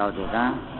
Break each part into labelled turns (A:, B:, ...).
A: ಯಾವುದೀಗ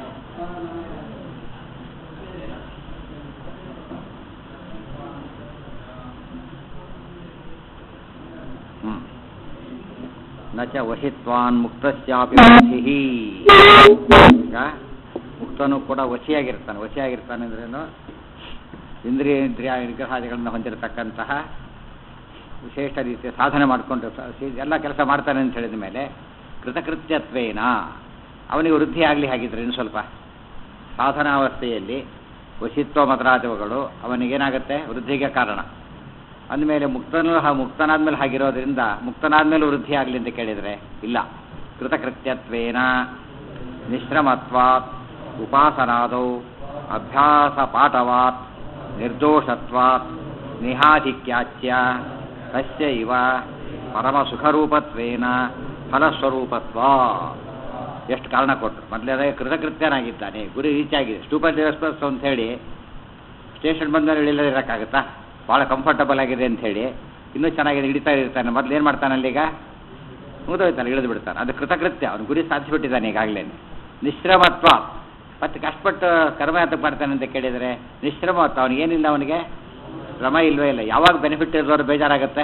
A: ನ ಚ ವಶಿತ್ವಾನ್ ಮುಕ್ತಸ್ಯಾಪಿ ವಶಿಃ. ಈಗ ಮುಕ್ತನು ಕೂಡ ವಶಿಯಾಗಿರ್ತಾನೆ ಅಂದ್ರೇನು, ಇಂದ್ರಿಯ ನಿಗ್ರಹಾದಿಗಳನ್ನು ಹೊಂದಿರತಕ್ಕಂತಹ ವಿಶೇಷ ರೀತಿಯ ಸಾಧನೆ ಮಾಡಿಕೊಂಡು ಎಲ್ಲ ಕೆಲಸ ಮಾಡ್ತಾನೆ ಅಂತ ಹೇಳಿದ ಮೇಲೆ ಕೃತಕೃತ್ಯತ್ವೇನ ಅವನಿಗೆ ವೃದ್ಧಿ ಆಗಲಿ. ಹಾಗಿದ್ರೆ ಇನ್ನು ಸ್ವಲ್ಪ ಸಾಧನಾವಸ್ಥೆಯಲ್ಲಿ ವಶಿತ್ವ ಮೊದಲಾದವುಗಳು ಅವನಿಗೇನಾಗುತ್ತೆ, ವೃದ್ಧಿಗೆ ಕಾರಣ. ಅಂದಮೇಲೆ ಮುಕ್ತನಾದ್ಮೇಲೆ ಹಾಗಿರೋದ್ರಿಂದ ಮುಕ್ತನಾದ್ಮೇಲೆ ವೃದ್ಧಿ ಆಗಲಿ ಅಂತ ಕೇಳಿದರೆ ಇಲ್ಲ. ಕೃತಕೃತ್ಯತ್ವೇನ ನಿಶ್ರಮತ್ವಾತ್ ಉಪಾಸನಾದೌ ಅಭ್ಯಾಸ ಪಾಠವಾತ್ ನಿರ್ದೋಷತ್ವಾತ್ ಸ್ನೇಹಾಧಿಕ್ಯಾಚ್ಯ ತಸ್ಯ ಇವ ಪರಮಸುಖರೂಪತ್ವೇನ ಫಲಸ್ವರೂಪತ್ವ. ಎಷ್ಟು ಕಾರಣ ಕೊಟ್ಟರು. ಮೊದಲೇ ಕೃತಕೃತ್ಯನಾಗಿದ್ದಾನೆ, ಗುರಿ ರೀಚ್ ಆಗಿದೆ. ಸ್ಟೂಪರ್ ಎಕ್ಸ್ಪ್ರೆಸ್ ಅಂತ ಹೇಳಿ ಸ್ಟೇಷನ್ ಬಂದಮೇಲೆ ಇಳಿಯಲ್ಲದೆ ಇರೋಕ್ಕಾಗುತ್ತಾ? ಭಾಳ ಕಂಫರ್ಟಬಲ್ ಆಗಿದೆ ಅಂತ ಹೇಳಿ ಇನ್ನೂ ಚೆನ್ನಾಗಿದೆ ಹಿಡಿತಾ ಇರ್ತಾನೆ. ಮೊದಲು ಏನು ಮಾಡ್ತಾನೆ, ಅಲ್ಲಿಗ ಮುಗಿದೋಯ್ತಾನೆ, ಇಳಿದು ಬಿಡ್ತಾನೆ. ಅದು ಕೃತಕೃತ್ಯ, ಅವನು ಗುರಿ ಸಾಧಿಸಿಬಿಟ್ಟಿದ್ದಾನೆ ಈಗಾಗಲೇ. ನಿಶ್ರಮತ್ವ, ಮತ್ತೆ ಕಷ್ಟಪಟ್ಟು ಕರ್ಮ ಯಾತಕ್ಕೆ ಮಾಡ್ತಾನೆ ಅಂತ ಕೇಳಿದರೆ ನಿಶ್ರಮತ್ವ, ಅವನಿಗೇನಿಲ್ಲ, ಅವನಿಗೆ ಶ್ರಮ ಇಲ್ವೇ ಇಲ್ಲ. ಯಾವಾಗ ಬೆನಿಫಿಟ್ ಇರೋರು ಬೇಜಾರಾಗುತ್ತೆ.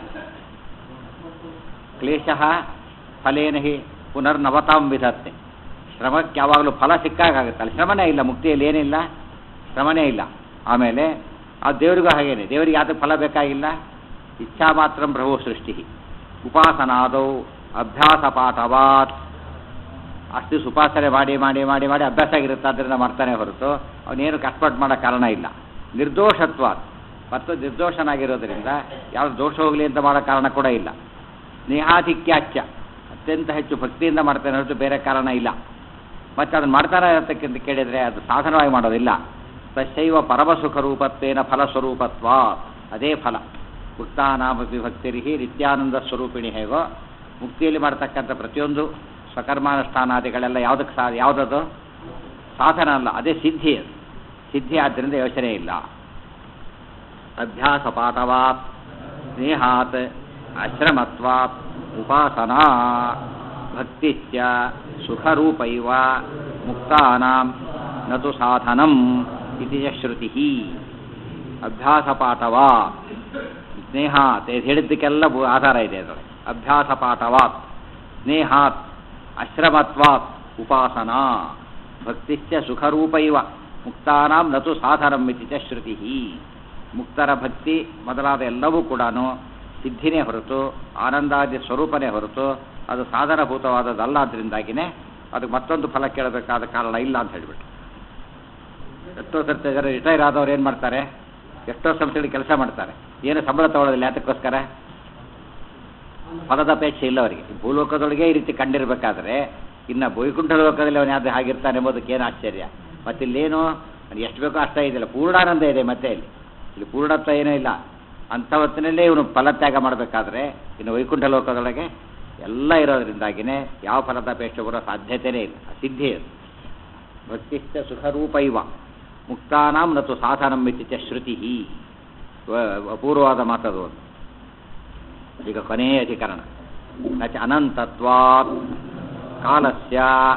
A: ಕ್ಲೇಶಃ ಫಲೇನ ಹಿ ಪುನರ್ನವತಾಂ ವಿಧತ್ತೆ. ಶ್ರಮಕ್ಕೆ ಯಾವಾಗಲೂ ಫಲ ಸಿಕ್ಕಾಗುತ್ತೆ. ಅಲ್ಲಿ ಶ್ರಮನೇ ಇಲ್ಲ, ಮುಕ್ತಿಯಲ್ಲಿ ಏನಿಲ್ಲ, ಶ್ರಮನೇ ಇಲ್ಲ. ಆಮೇಲೆ ಆ ದೇವರಿಗೂ ಹಾಗೇನೆ, ದೇವರಿಗೆ ಯಾತಕ್ಕೆ ಫಲ ಬೇಕಾಗಿಲ್ಲ, ಇಚ್ಛಾ ಮಾತ್ರ ಪ್ರಭು ಸೃಷ್ಟಿ. ಉಪಾಸನಾದೌ ಅಭ್ಯಾಸ ಪಾಠವಾತ್, ಅಷ್ಟು ಉಪಾಸನೆ ಮಾಡಿ ಮಾಡಿ ಮಾಡಿ ಮಾಡಿ ಅಭ್ಯಾಸ ಆಗಿರುತ್ತೆ, ಆದ್ದರಿಂದ ಮಾಡ್ತಾನೆ ಹೊರತು ಅವನೇನು ಕಷ್ಟಪಟ್ಟು ಮಾಡೋ ಕಾರಣ ಇಲ್ಲ. ನಿರ್ದೋಷತ್ವ, ಮತ್ತು ನಿರ್ದೋಷನಾಗಿರೋದ್ರಿಂದ ಯಾವುದು ದೋಷ ಹೋಗಲಿ ಅಂತ ಮಾಡೋ ಕಾರಣ ಕೂಡ ಇಲ್ಲ. ಸ್ನೇಹಾಧಿಕ್ಯಾಚ್ಯ, ಅತ್ಯಂತ ಹೆಚ್ಚು ಭಕ್ತಿಯಿಂದ ಮಾಡ್ತಾನೆ ಹೊರತು ಬೇರೆ ಕಾರಣ ಇಲ್ಲ. ಮತ್ತು ಅದನ್ನು ಮಾಡ್ತಾನೆ ಇರತಕ್ಕಂತ ಕೇಳಿದರೆ ಅದು ಸಾಧನವಾಗಿ ಮಾಡೋದಿಲ್ಲ. ತಸ್ಯೈವ ಪರಮಸುಖ ರೂಪತ್ವೇನ ಫಲಸ್ವರೂಪತ್ವ, ಅದೇ ಫಲ. ಮುಕ್ತಾನಾಮಪಿ ಭಕ್ತಿರಿಹಿ ನಿತ್ಯಾನಂದ ಸ್ವರೂಪಿಣಿ. ಹೇಗೋ ಮುಕ್ತಿಯಲ್ಲಿ ಮಾಡ್ತಕ್ಕಂಥ ಪ್ರತಿಯೊಂದು ಸ್ವಕರ್ಮಾನುಷ್ಠಾನಾದಿಗಳೆಲ್ಲ ಯಾವುದದು ಸಾಧನ ಅಲ್ಲ, ಅದೇ ಸಿದ್ಧಿ. ಅದು ಸಿದ್ಧಿ, ಆದ್ದರಿಂದ ಯೋಚನೆ ಇಲ್ಲ. ಅಭ್ಯಾಸ ಪಾಠವಾತ್ ಸ್ನೇಹಾತ್ ಆಶ್ರಮತ್ವಾತ್ ಉಪಾಸನಾ ಭಕ್ತಿಶ್ಚ ಸುಖರೂಪೈವ ಮುಕ್ತಾನಾಂ ನತು ಸಾಧನಂ ಇತಿ ಶ್ರುತಿ. ಅಭ್ಯಾಸ ಪಾಠವಾ ಸ್ನೇಹಾತ್ ಹೇಳಿದ್ದಕ್ಕೆಲ್ಲ ಆಧಾರ ಇದೆ ಅದರಲ್ಲಿ. ಅಭ್ಯಾಸ ಪಾಠವಾತ್ ಸ್ನೇಹಾತ್ ಆಶ್ರಮತ್ವಾತ್ ಉಪಾಸನಾ ಭಕ್ತಿಶ್ಚ ಸುಖರೂಪೈವ ಮುಕ್ತಾನಾಂ ನತು ಸಾಧನಂ ಇತಿ ಶ್ರುತಿ. ಮುಕ್ತರ ಭಕ್ತಿ ಮೊದಲಾದ ಎಲ್ಲವೂ ಕೂಡ ಸಿದ್ಧಿನೇ ಹೊರತು ಆನಂದಾದಿ ಸ್ವರೂಪನೇ ಹೊರತು ಅದು ಸಾಧನಭೂತವಾದದ್ದಲ್ಲ. ಅದರಿಂದಾಗಿಯೇ ಅದಕ್ಕೆ ಮತ್ತೊಂದು ಫಲ ಕೇಳಬೇಕಾದ ಕಾರಣ ಇಲ್ಲ ಅಂತ ಹೇಳಿಬಿಟ್ಟು. ಎಷ್ಟೋ ಸರ್ತಿ ಜನ ರಿಟೈರ್ ಆದವ್ರು ಏನು ಮಾಡ್ತಾರೆ, ಎಷ್ಟೋ ಸಂಸ್ಥೆಗಳಿಗೆ ಕೆಲಸ ಮಾಡ್ತಾರೆ, ಏನು ಸಂಬಳ ತಗೊಳ್ಳೋದಿಲ್ಲ. ಯಾತಕ್ಕೋಸ್ಕರ? ಫಲದ ಅಪೇಕ್ಷೆ ಇಲ್ಲ ಅವರಿಗೆ. ಭೂಲೋಕದೊಳಗೆ ಈ ರೀತಿ ಕಂಡಿರಬೇಕಾದ್ರೆ ಇನ್ನು ವೈಕುಂಠ ಲೋಕದಲ್ಲಿ ಅವನು ಯಾವ್ದು ಹಾಗಿರ್ತಾನೆ ಎಂಬುದಕ್ಕೆ ಏನು ಆಶ್ಚರ್ಯ. ಮತ್ತಿಲ್ಲೇನು ಎಷ್ಟು ಬೇಕೋ ಅಷ್ಟೇ ಇದೆಯಲ್ಲ, ಪೂರ್ಣಾನಂದ ಇದೆ. ಮತ್ತೆ ಇಲ್ಲಿ ಪೂರ್ಣತ್ವ ಏನೂ ಇಲ್ಲ. ಅಂಥ ಹೊತ್ತಿನಲ್ಲೇ ಇವನು ಫಲತ್ಯಾಗ ಮಾಡಬೇಕಾದ್ರೆ ಇನ್ನು ವೈಕುಂಠ ಲೋಕದೊಳಗೆ ಎಲ್ಲ ಇರೋದ್ರಿಂದಾಗಿಯೇ ಯಾವ ಫಲದ ಅಪೇಕ್ಷೆ ಬರೋ ಸಾಧ್ಯತೆಯೇ ಇಲ್ಲ. ಸಿದ್ಧಿ ಅದು. ಭಕ್ತಿಶ್ಚ ಸುಖರೂಪೈವ ಮುಕ್ತಾನಾಂ ನತು ಸಾಧನಂ ಇತಿ ಚ ಶ್ರುತಿ. ಅಪೂರ್ವವಾದ ಮಾತದು. ಈಗ ಕೊನೆಯ ಅಧಿಕರಣ. ನಚ ಅನಂತತ್ವಾತ್ ಕಾಲಸ್ಯ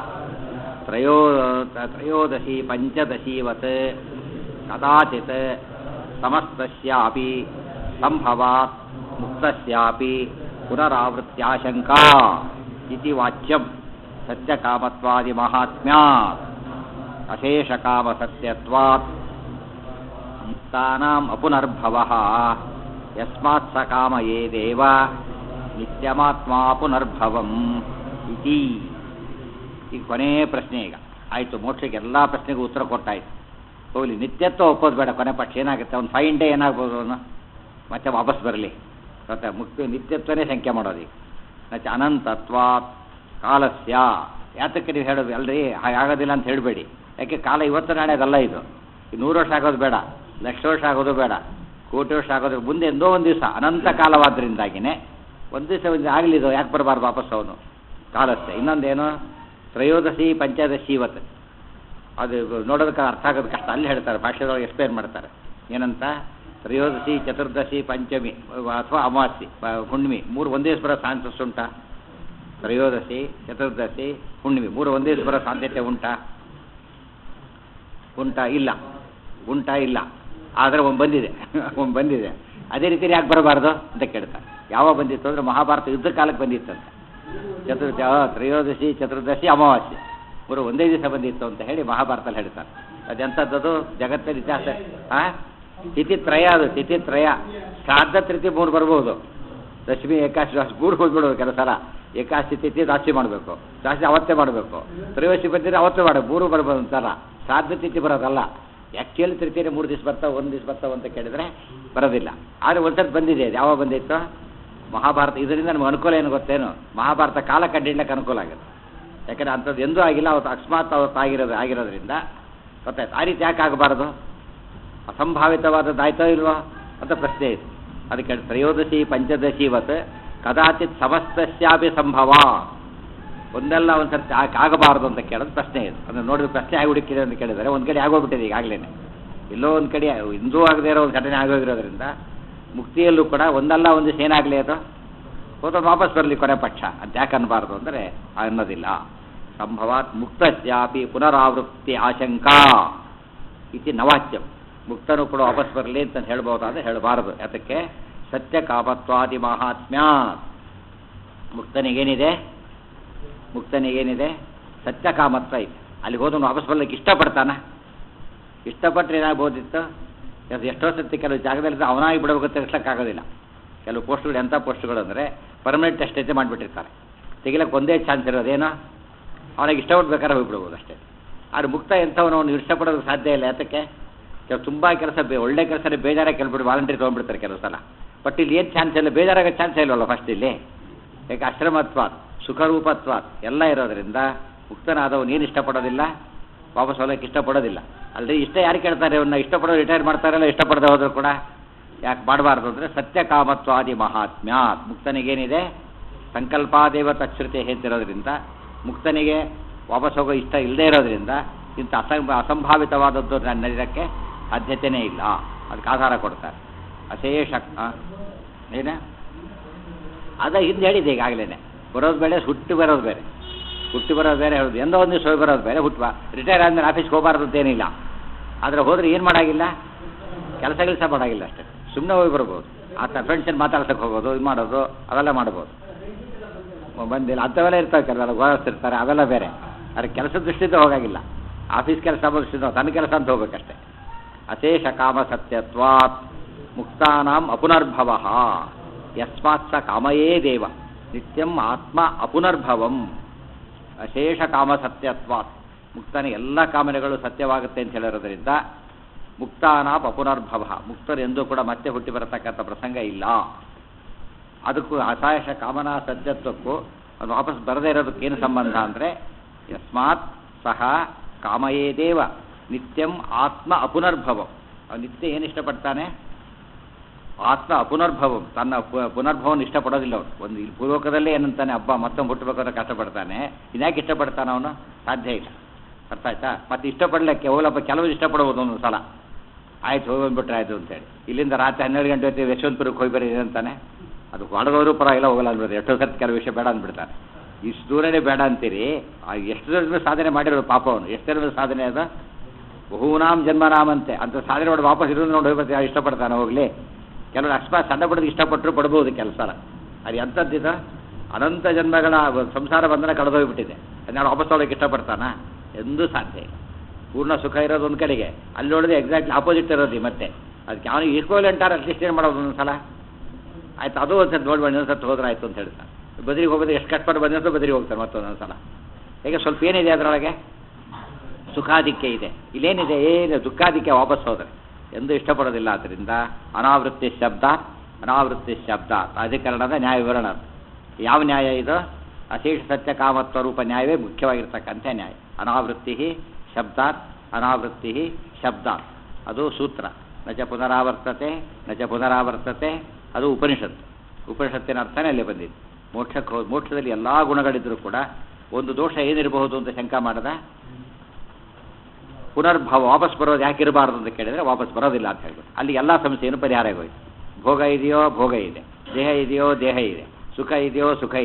A: ತ್ರಯೋದಶಿ ಪಂಚದಶೀವತ್ ಕದಾಚಿತ್ ಸಮಸ್ತಸ್ಯಾಪಿ ಸಂಭವಾತ್ ಮುಕ್ತಸ್ಯಾಪಿ ಪುನರಾವೃತ್ಯಾಶಂಕಾ ಇತಿ ವಾಚ್ಯಂ ಸತ್ಯಕಾಮತ್ವಾದಿ ಮಹಾತ್ಮ್ಯಾತ್ ಅಶೇಷಕಾಮ ಸತ್ಯತ್ವಾತ್ ಮುಕ್ತಾನಾಂ ಅಪುನರ್ಭವಃ ಯಸ್ಮಾತ್ ಸ ಕಾಮ ಯೇದೇವ ನಿತ್ಯಮಾತ್ಮಾ ಪುನರ್ಭವಂ ಇತಿ. ಈಗ ಕೊನೆಯ ಪ್ರಶ್ನೆ. ಈಗ ಆಯಿತು, ಮೋಕ್ಷಕ್ಕೆ ಎಲ್ಲ ಪ್ರಶ್ನೆಗೂ ಉತ್ತರ ಕೊಟ್ಟಾಯಿತು. ಹೋಗಲಿ, ನಿತ್ಯತ್ವ ಒಪ್ಪೋದು ಬೇಡ. ಕೊನೆ ಪಕ್ಷ ಏನಾಗುತ್ತೆ, ಅವ್ನು 5 ಡೇ ಏನಾಗ್ಬೋದು, ಅವನು ಮತ್ತೆ ವಾಪಸ್ ಬರಲಿ. ಮತ್ತೆ ಮುಕ್ತಿ ನಿತ್ಯತ್ವನೇ ಸಂಖ್ಯೆ ಮಾಡೋದು. ಈಗ ಮತ್ತೆ ಅನಂತತ್ವಾತ್ ಕಾಲಸ್ಯ, ಯಾತಕ್ಕೆ ನೀವು ಹೇಳೋದು ಅಲ್ರಿ, ಹಾಗಾಗೋದಿಲ್ಲ ಅಂತ ಹೇಳಬೇಡಿ. ಯಾಕೆ ಕಾಲ ಇವತ್ತು ನಾಳೆ ಅದಲ್ಲ. ಇದು 100 ವರ್ಷ ಆಗೋದು ಬೇಡ, ಲಕ್ಷ ವರ್ಷ ಆಗೋದು ಬೇಡ, ಕೋಟಿ ವರ್ಷ ಆಗೋದು ಮುಂದೆ ಎಂದೋ ಒಂದು ದಿವಸ. ಅನಂತ ಕಾಲವಾದ್ದರಿಂದಾಗಿಯೇ ಒಂದು ದಿವಸ ಆಗಲಿ, ಇದು ಯಾಕೆ ಬರಬಾರ್ದು ವಾಪಸ್ ಅವನು ಕಾಲಸ್ಯ. ಇನ್ನೊಂದೇನು, ತ್ರಯೋದಶಿ ಪಂಚದಶಿ ಇವತ್ತು ಅದು ನೋಡೋದಕ್ಕೆ ಅರ್ಥ ಆಗೋದು ಕಷ್ಟ. ಅಲ್ಲಿ ಹೇಳ್ತಾರೆ ಭಾಷೆದೊಳಗೆ ಎಕ್ಸ್ಪ್ಲೇನ್ ಮಾಡ್ತಾರೆ. ಏನಂತ, ತ್ರಯೋದಶಿ ಚತುರ್ದಶಿ ಪಂಚಮಿ ಅಥವಾ ಅಮಾವಾಸ್ಯೆ ಹುಣ್ಣಿಮೆ 3 ಒಂದೇ ದಿವಸ ಬರೋ ಚಾನ್ಸಸ್ ಉಂಟಾ? ತ್ರಯೋದಶಿ ಚತುರ್ದಶಿ ಹುಣ್ಣಿಮೆ 3 ಒಂದೇ ದಿವಸ ಬರೋ ಸಾಧ್ಯತೆ ಉಂಟಾ ಇಲ್ಲ ಆದರೆ ಒಂದು ಬಂದಿದೆ ಅದೇ ರೀತಿ ಯಾಕೆ ಬರಬಾರ್ದು ಅಂತ ಕೇಳ್ತಾರೆ. ಯಾವಾಗ ಬಂದಿತ್ತು ಅಂದರೆ ಮಹಾಭಾರತ ಯುದ್ಧ ಕಾಲಕ್ಕೆ ಬಂದಿತ್ತಂತೆ. ತ್ರಯೋದಶಿ ಚತುರ್ದಶಿ ಅಮಾವಾಸ್ಯೆ 3 ಒಂದೇ ದಿವಸ ಬಂದಿತ್ತು ಅಂತ ಹೇಳಿ ಮಹಾಭಾರತದಲ್ಲಿ ಹೇಳ್ತಾರೆ. ಅದೆಂಥದ್ದು ಜಗತ್ತಿನ ಇತಿಹಾಸ. ತಿಥಿತ್ರಯ ತಿಥಿತ್ರಯ ಶ್ರಾದ್ದ ತಿಥಿ 3 ಬರ್ಬೋದು. ದಶಮಿ ಏಕಾದಶಿ 3 ಹೋಗ್ಬಿಡೋದು. ಕೆಲವು ಸಲ ಏಕಾದಶಿ ತಿಥಿ ಜಾಸ್ತಿ ಮಾಡಬೇಕು, ಜಾಸ್ತಿ ಅವತ್ತೇ ಮಾಡಬೇಕು. ತ್ರಯೋದಶಿ ಬಂದಿದ್ರೆ ಅವತ್ತೇ ಮಾಡಬೇಕು, 3 ಬರ್ಬೋದು ಒಂಥರ. ಶ್ರಾದ್ದ ತಿಥಿ ಬರೋದಲ್ಲ. ಆ್ಯಕ್ಚುಲಿ ತಿಥಿನೇ 3 ದಿವಸ ಬರ್ತಾವೆ, 1 ದಿವಸ ಬರ್ತಾವೆ ಅಂತ ಕೇಳಿದರೆ ಬರೋದಿಲ್ಲ. ಆದರೆ ಒಂದ್ಸತಿ ಬಂದಿದೆ. ಅದು ಯಾವಾಗ ಬಂದಿತ್ತು? ಮಹಾಭಾರತ. ಇದರಿಂದ ನಮ್ಗೆ ಅನುಕೂಲ ಏನು ಗೊತ್ತೇನು? ಮಹಾಭಾರತ ಕಾಲ ಕಂಡಿಡ್ಲಿಕ್ಕೆ ಅನುಕೂಲ ಆಗುತ್ತೆ. ಯಾಕಂದರೆ ಅಂಥದ್ದು ಎಂದೂ ಆಗಿಲ್ಲ, ಅವತ್ತು ಅಕಸ್ಮಾತ್ ಅವತ್ತು ಆಗಿರೋದ್ರಿಂದ ಗೊತ್ತಾಯ್ತು. ಆ ರೀತಿ ಯಾಕೆ ಆಗಬಾರ್ದು? ಅಸಂಭಾವಿತವಾದದ್ದು ಆಯ್ತೋ ಇಲ್ವೋ ಅಂತ ಪ್ರಶ್ನೆ ಇದೆ. ಅದಕ್ಕೆ ತ್ರಯೋದಶಿ ಪಂಚದಶಿವತ್ ಕದಾಚಿತ್ ಸಮಸ್ತಸ್ಯಾಪಿ ಸಂಭವ. ಒಂದೆಲ್ಲ ಒಂದು ಸರ್ತಿ ಆಗಬಾರ್ದು ಅಂತ ಕೇಳೋದು ಪ್ರಶ್ನೆ ಇದೆ. ಅಂದರೆ ನೋಡಿದ್ರೆ ಪ್ರಶ್ನೆ ಆಗಿ ಹುಡುಕಿದೆ ಅಂತ ಕೇಳಿದರೆ ಒಂದು ಕಡೆ ಆಗೋಗ್ಬಿಟ್ಟಿದೆ ಈಗಾಗಲೇ. ಎಲ್ಲೋ ಒಂದು ಕಡೆ ಇಂದೂ ಆಗದೇ ಇರೋ ಒಂದು ಘಟನೆ ಆಗೋಗಿರೋದ್ರಿಂದ ಮುಕ್ತಿಯಲ್ಲೂ ಕೂಡ ಒಂದಲ್ಲ ಒಂದು ದಿವಸ ಏನಾಗಲಿ ಅದು ಹೋದೊಂದು ವಾಪಸ್ ಬರಲಿ ಕೊನೆ ಪಕ್ಷ ಅಂತ ಯಾಕೆ ಅನ್ನಬಾರ್ದು ಅಂದರೆ ಅನ್ನೋದಿಲ್ಲ. ಸಂಭವಾತ್ ಮುಕ್ತಸ್ಯಾಪಿ ಪುನರಾವೃತ್ತಿ ಆಶಂಕಾ ಇತಿ ನವಾಚ್ಯಂ. ಮುಕ್ತನು ಕೂಡ ವಾಪಸ್ ಬರಲಿ ಅಂತ ಹೇಳ್ಬೋದಾದ್ರೆ ಹೇಳಬಾರದು. ಯಾತಕ್ಕೆ? ಸತ್ಯ ಕಾಮತ್ವಾದಿ ಮಹಾತ್ಮ್ಯ. ಮುಕ್ತನಿಗೇನಿದೆ ಸತ್ಯ ಕಾಮತ್ವ ಇದೆ. ಅಲ್ಲಿ ಹೋದವನು ವಾಪಸ್ ಬರ್ಲಿಕ್ಕೆ ಇಷ್ಟಪಟ್ಟರೆ ಏನಾಗ್ಬೋದಿತ್ತು? ಎಷ್ಟೋ ಸತಿ ಕೆಲವು ಜಾಗದಲ್ಲಿ ಅವನಾಗಿ ಬಿಡಬೇಕು ತೆಗಿಸ್ಲಿಕ್ಕಾಗೋದಿಲ್ಲ. ಕೆಲವು ಪೋಸ್ಟ್ಗಳು ಎಂಥ ಪೋಸ್ಟ್ಗಳು ಅಂದರೆ ಪರ್ಮನೆಂಟ್ ಅಷ್ಟೇ ಮಾಡಿಬಿಟ್ಟಿರ್ತಾರೆ. ತೆಗಿಲಕ್ಕೆ ಒಂದೇ ಚಾನ್ಸ್ ಇರೋದೇನೋ ಅವನಿಗೆ ಇಷ್ಟಪಡ್ಬೇಕಾದ್ರೆ ಹೋಗಿಬಿಡ್ಬೋದು ಅಷ್ಟೇ. ಆದರೆ ಮುಕ್ತ ಎಂಥವನು ಅವನು ಇಷ್ಟಪಡೋದಕ್ಕೆ ಸಾಧ್ಯ ಇಲ್ಲ. ಯಾತಕ್ಕೆ? ತುಂಬ ಕೆಲಸ ಒಳ್ಳೆ ಕೆಲಸನೇ ಬೇಜಾರಾಗಿ ಕೆಲಬಿಟ್ಟು ವಾಲಂಟಿಯರ್ ತೊಗೊಂಡ್ಬಿಡ್ತಾರೆ ಕೆಲವು ಸಲ. ಬಟ್ ಇಲ್ಲಿ ಏನು ಚಾನ್ಸ್ ಇಲ್ಲ, ಬೇಜಾರಾಗೋ ಚಾನ್ಸ್ ಇಲ್ವಲ್ಲ ಫಸ್ಟ್ ಇಲ್ಲಿ. ಯಾಕೆ? ಅಶ್ರಮತ್ವಾತ್ ಸುಖರೂಪತ್ವಾತ್ ಎಲ್ಲ ಇರೋದರಿಂದ ಮುಕ್ತನಾದವನು ಏನು ಇಷ್ಟಪಡೋದಿಲ್ಲ, ವಾಪಸ್ ಹೋಗಕ್ಕೆ ಇಷ್ಟಪಡೋದಿಲ್ಲ. ಅಲ್ಲದೆ ಇಷ್ಟ ಯಾರು ಕೇಳ್ತಾರೆ? ಅವನ್ನ ಇಷ್ಟಪಡೋದು ರಿಟೈರ್ ಮಾಡ್ತಾರಲ್ಲ, ಇಷ್ಟಪಡದೆ ಹೋದ್ರು ಕೂಡ ಯಾಕೆ ಮಾಡಬಾರ್ದು ಅಂದರೆ ಸತ್ಯ ಕಾಮತ್ವಾದಿ ಮಹಾತ್ಮ್ಯ. ಮುಕ್ತನಿಗೇನಿದೆ ಸಂಕಲ್ಪಾದೇವ ತಚ್ಛೃತಿ ಹೇಳ್ತಿರೋದ್ರಿಂದ ಮುಕ್ತನಿಗೆ ವಾಪಸ್ ಹೋಗೋ ಇಷ್ಟ ಇಲ್ಲದೇ ಇರೋದ್ರಿಂದ ಇಂಥ ಅಸಂಭಾವಿತವಾದದ್ದು ನಡೆಯೋಕ್ಕೆ ಸಾಧ್ಯತೆಯೇ ಇಲ್ಲ. ಅದಕ್ಕೆ ಆಧಾರ ಕೊಡ್ತಾರೆ. ಅಶೇಷ ಏನೇ ಅದ ಹಿಂದೆ ಹೇಳಿದೆ ಈಗಾಗಲೇ. ಬರೋದು ಬೇರೆ, ಹುಟ್ಟಿ ಬರೋದು ಬೇರೆ ಹೇಳೋದು. ಎಂದೋ ಒಂದು ದಿವಸ ಬರೋದು ಬೇರೆ. ರಿಟೈರ್ ಆದಮೇಲೆ ಆಫೀಸ್ಗೆ ಹೋಗಬಾರ್ದು ಅಂತೇನಿಲ್ಲ. ಆದರೆ ಹೋದರೆ ಏನು ಮಾಡೋಂಗಿಲ್ಲ, ಕೆಲಸ ಮಾಡೋಂಗಿಲ್ಲ ಅಷ್ಟೇ. ಸುಮ್ಮನೆ ಹೋಗಿ ಬರ್ಬೋದು. ಫ್ರೆಂಡ್ಸನ್ನು ಮಾತಾಡ್ಸಕ್ಕೆ ಹೋಗೋದು, ಇದು ಮಾಡೋದು ಅವೆಲ್ಲ ಮಾಡ್ಬೋದು. ಬಂದಿಲ್ಲ ಅಂಥವೆಲ್ಲ ಇರ್ತಾವೆ, ಕೆಲವೆಲ್ಲ ಗೋಳಿಸ್ತಿರ್ತಾರೆ, ಅವೆಲ್ಲ ಬೇರೆ. ಆದರೆ ಕೆಲಸದ ದೃಷ್ಟಿಯಿಂದ ಹೋಗಾಗಿಲ್ಲ. ಆಫೀಸ್ ಕೆಲಸ ದೃಷ್ಟಿಯಿಂದ ತನ್ನ ಕೆಲಸ ಅಂತ ಹೋಗ್ಬೇಕಷ್ಟೆ. ಅಶೇಷ ಕಾಮ ಸತ್ಯತ್ವಾತ್ ಮುಕ್ತಾನಾಂ ಅಪುನರ್ಭವ ಯಸ್ಮಾತ್ ಸ ಕಾಮಯೇ ದೇವ ನಿತ್ಯಂ ಆತ್ಮ ಅಪುನರ್ಭವಂ. ಅಶೇಷ ಕಾಮ ಸತ್ಯತ್ವಾತ್ ಮುಕ್ತನ ಎಲ್ಲ ಕಾಮನೆಗಳು ಸತ್ಯವಾಗುತ್ತೆ ಅಂತ ಹೇಳಿರೋದ್ರಿಂದ ಮುಕ್ತಾನಾಂ ಅಪುನರ್ಭವ. ಮುಕ್ತರು ಎಂದೂ ಕೂಡ ಮತ್ತೆ ಹುಟ್ಟಿ ಬರತಕ್ಕಂಥ ಪ್ರಸಂಗ ಇಲ್ಲ. ಅದಕ್ಕೂ ಅಶೇಷ ಕಾಮನಾ ಸತ್ಯತ್ವಕ್ಕೂ ಅದು ವಾಪಸ್ ಬರದೇ ಇರೋದಕ್ಕೇನು ಸಂಬಂಧ ಅಂದರೆ ಯಸ್ಮಾತ್ ಸಹ ಕಾಮಯೇ ದೇವ ನಿತ್ಯಂ ಆತ್ಮ ಅಪುನರ್ಭವಂ. ನಿತ್ಯ ಏನು ಇಷ್ಟಪಡ್ತಾನೆ? ಆತ್ಮ ಅಪುನರ್ಭವಂ. ತನ್ನ ಪುನರ್ಭವನ ಇಷ್ಟಪಡೋದಿಲ್ಲ ಅವನು. ಒಂದು ಇಲ್ಲಿ ಪೂರ್ವಕದಲ್ಲೇ ಏನಂತಾನೆ, ಹಬ್ಬ ಮತ್ತೊಂದು ಹುಟ್ಟಬೇಕಾದ್ರೆ ಕಷ್ಟಪಡ್ತಾನೆ. ಇನ್ಯಾಕೆ ಇಷ್ಟಪಡ್ತಾನೆ ಅವನು? ಸಾಧ್ಯ ಇಲ್ಲ. ಅರ್ಥ ಆಯ್ತಾ? ಮತ್ತು ಇಷ್ಟಪಡಲಿಕ್ಕೆ ಹೋಗಲಪ್ಪ ಕೆಲವರು ಇಷ್ಟಪಡ್ಬೋದು ಒಂದೊಂದು ಸಲ. ಆಯ್ತು ಹೋಗ್ಬಿಟ್ರೆ ಆಯಿತು ಅಂತೇಳಿ ಇಲ್ಲಿಂದ ರಾತ್ರಿ 12 ಗಂಟೆ ಹೊತ್ತಿಗೆ ಯಶವಂತಪುರಕ್ಕೆ ಹೋಗಿ ಬರೀ ಅಂತಾನೆ. ಅದು ಹೊಡೆದವರು ಪರವಾಗಿಲ್ಲ, ಹೋಗಲ್ಲ ಅನ್ಬಿಡ್ತಾರೆ. ಎಷ್ಟೋ ಸರ್ತಿ ಕೆಲವು ವಿಷಯ ಬೇಡ ಅಂದ್ಬಿಡ್ತಾರೆ. ಇಷ್ಟು ದೂರನೇ ಬೇಡ ಅಂತೀರಿ. ಎಷ್ಟು ದೂರ ಸಾಧನೆ ಮಾಡಿರೋದು ಪಾಪ ಅವನು. ಎಷ್ಟು ಸಾಧನೆ ಅದ? ಬಹುನಾಮ್ ಜನ್ಮನಾಮಂತೆ ಅಂತ ಸಾಧನೆ ಮಾಡಿ ವಾಪಸ್ ಇರೋದು ನೋಡಿ ಹೋಗಿ ಬರ್ತೀವಿ. ಇಷ್ಟಪಡ್ತಾನೆ ಹೋಗಲಿ. ಕೆಲವರು ಅಕಸ್ಮಾತ್ ಸಣ್ಣ ಪಡೋದು ಇಷ್ಟಪಟ್ಟರು ಪಡ್ಬೋದು ಕೆಲಸ. ಅದು ಎಂಥದ್ದಿದ ಅನಂತ ಜನ್ಮಗಳ ಸಂಸಾರ ಬಂಧನ ಕಳೆದೋಗ್ಬಿಟ್ಟಿದೆ. ಅದನ್ನ ವಾಪಸ್ ತೊಗೊಳಕ್ಕೆ ಇಷ್ಟಪಡ್ತಾನ? ಎಂದೂ ಸಾಧ್ಯ ಇಲ್ಲ. ಪೂರ್ಣ ಸುಖ ಇರೋದು ಒಂದು ಕಡೆಗೆ, ಅಲ್ಲಿ ನೋಡಿದ್ರೆ ಎಕ್ಸಾಕ್ಟ್ಲಿ ಆಪೋಸಿಟ್ ಇರೋದು ಮತ್ತೆ. ಅದಕ್ಕೆ ಅವನಿಗೆ ಈಕ್ವಲೆಂಟಾರು ಅಟ್ಲೀಸ್ಟ್ ಏನು ಮಾಡೋದು ಒಂದು ಸಲ ಆಯ್ತು. ಅದು ಒಂದು ಸತಿ ನೋಡ್ಬೇಡಿ, ಇನ್ನೊಂದು ಸತ್ತು ಹೋದ್ರೆ ಆಯಿತು ಅಂತ ಹೇಳ್ತಾನೆ. ಬದ್ರಿಗೆ ಹೋಗೋದು ಎಷ್ಟು ಕಷ್ಟಪಟ್ಟು ಬಂದಿರೋ ಬದ್ರಿಗೆ ಹೋಗ್ತಾರೆ ಮತ್ತೊಂದೊಂದು ಸಲ. ಹೇಗೆ ಸ್ವಲ್ಪ ಏನಿದೆ ಅದರೊಳಗೆ? ಸುಖಾಧಿಕ್ಯ ಇದೆ. ಇಲ್ಲೇನಿದೆ? ಏನು ದುಃಖಾಧಿಕ್ಯ ವಾಪಸ್ ಹೋದರೆ ಎಂದು ಇಷ್ಟಪಡೋದಿಲ್ಲ. ಆದ್ದರಿಂದ ಅನಾವೃತ್ತಿ ಶಬ್ದ ಅಧಿಕರಣದ ನ್ಯಾಯ ವಿವರಣ. ಯಾವ ನ್ಯಾಯ ಇದು? ಅಶೇಷ ಸತ್ಯ ಕಾಮತ್ವ ರೂಪ ನ್ಯಾಯವೇ ಮುಖ್ಯವಾಗಿರ್ತಕ್ಕಂಥ ನ್ಯಾಯ. ಅನಾವೃತ್ತಿ ಶಬ್ದಾತ್ ಅದು ಸೂತ್ರ. ನಚ ಪುನರಾವರ್ತತೆ ಅದು ಉಪನಿಷತ್ತಿನ ಅರ್ಥನೇ ಅಲ್ಲೇ ಬಂದಿದೆ. ಮೋಕ್ಷದಲ್ಲಿ ಎಲ್ಲ ಗುಣಗಳಿದ್ದರೂ ಕೂಡ ಒಂದು ದೋಷ ಏನಿರಬಹುದು ಅಂತ ಶಂಕ ಮಾಡದ ಪುನರ್ಭವ ವಾಪಸ್ ಬರೋದು ಯಾಕೆ ಇರಬಾರ್ದು ಅಂತ ಕೇಳಿದರೆ ವಾಪಸ್ ಬರೋದಿಲ್ಲ ಅಂತ ಹೇಳ್ಬೋದು. ಅಲ್ಲಿ ಎಲ್ಲ ಸಮಸ್ಯೆಯನ್ನು ಪರಿಹಾರ ಆಗೋಯ್ತು. ಭೋಗ ಇದೆಯೋ ಭೋಗ ಇದೆ, ದೇಹ ಇದೆಯೋ ದೇಹ ಇದೆ, ಸುಖ ಇದೆಯೋ ಸುಖ ಇದೆ,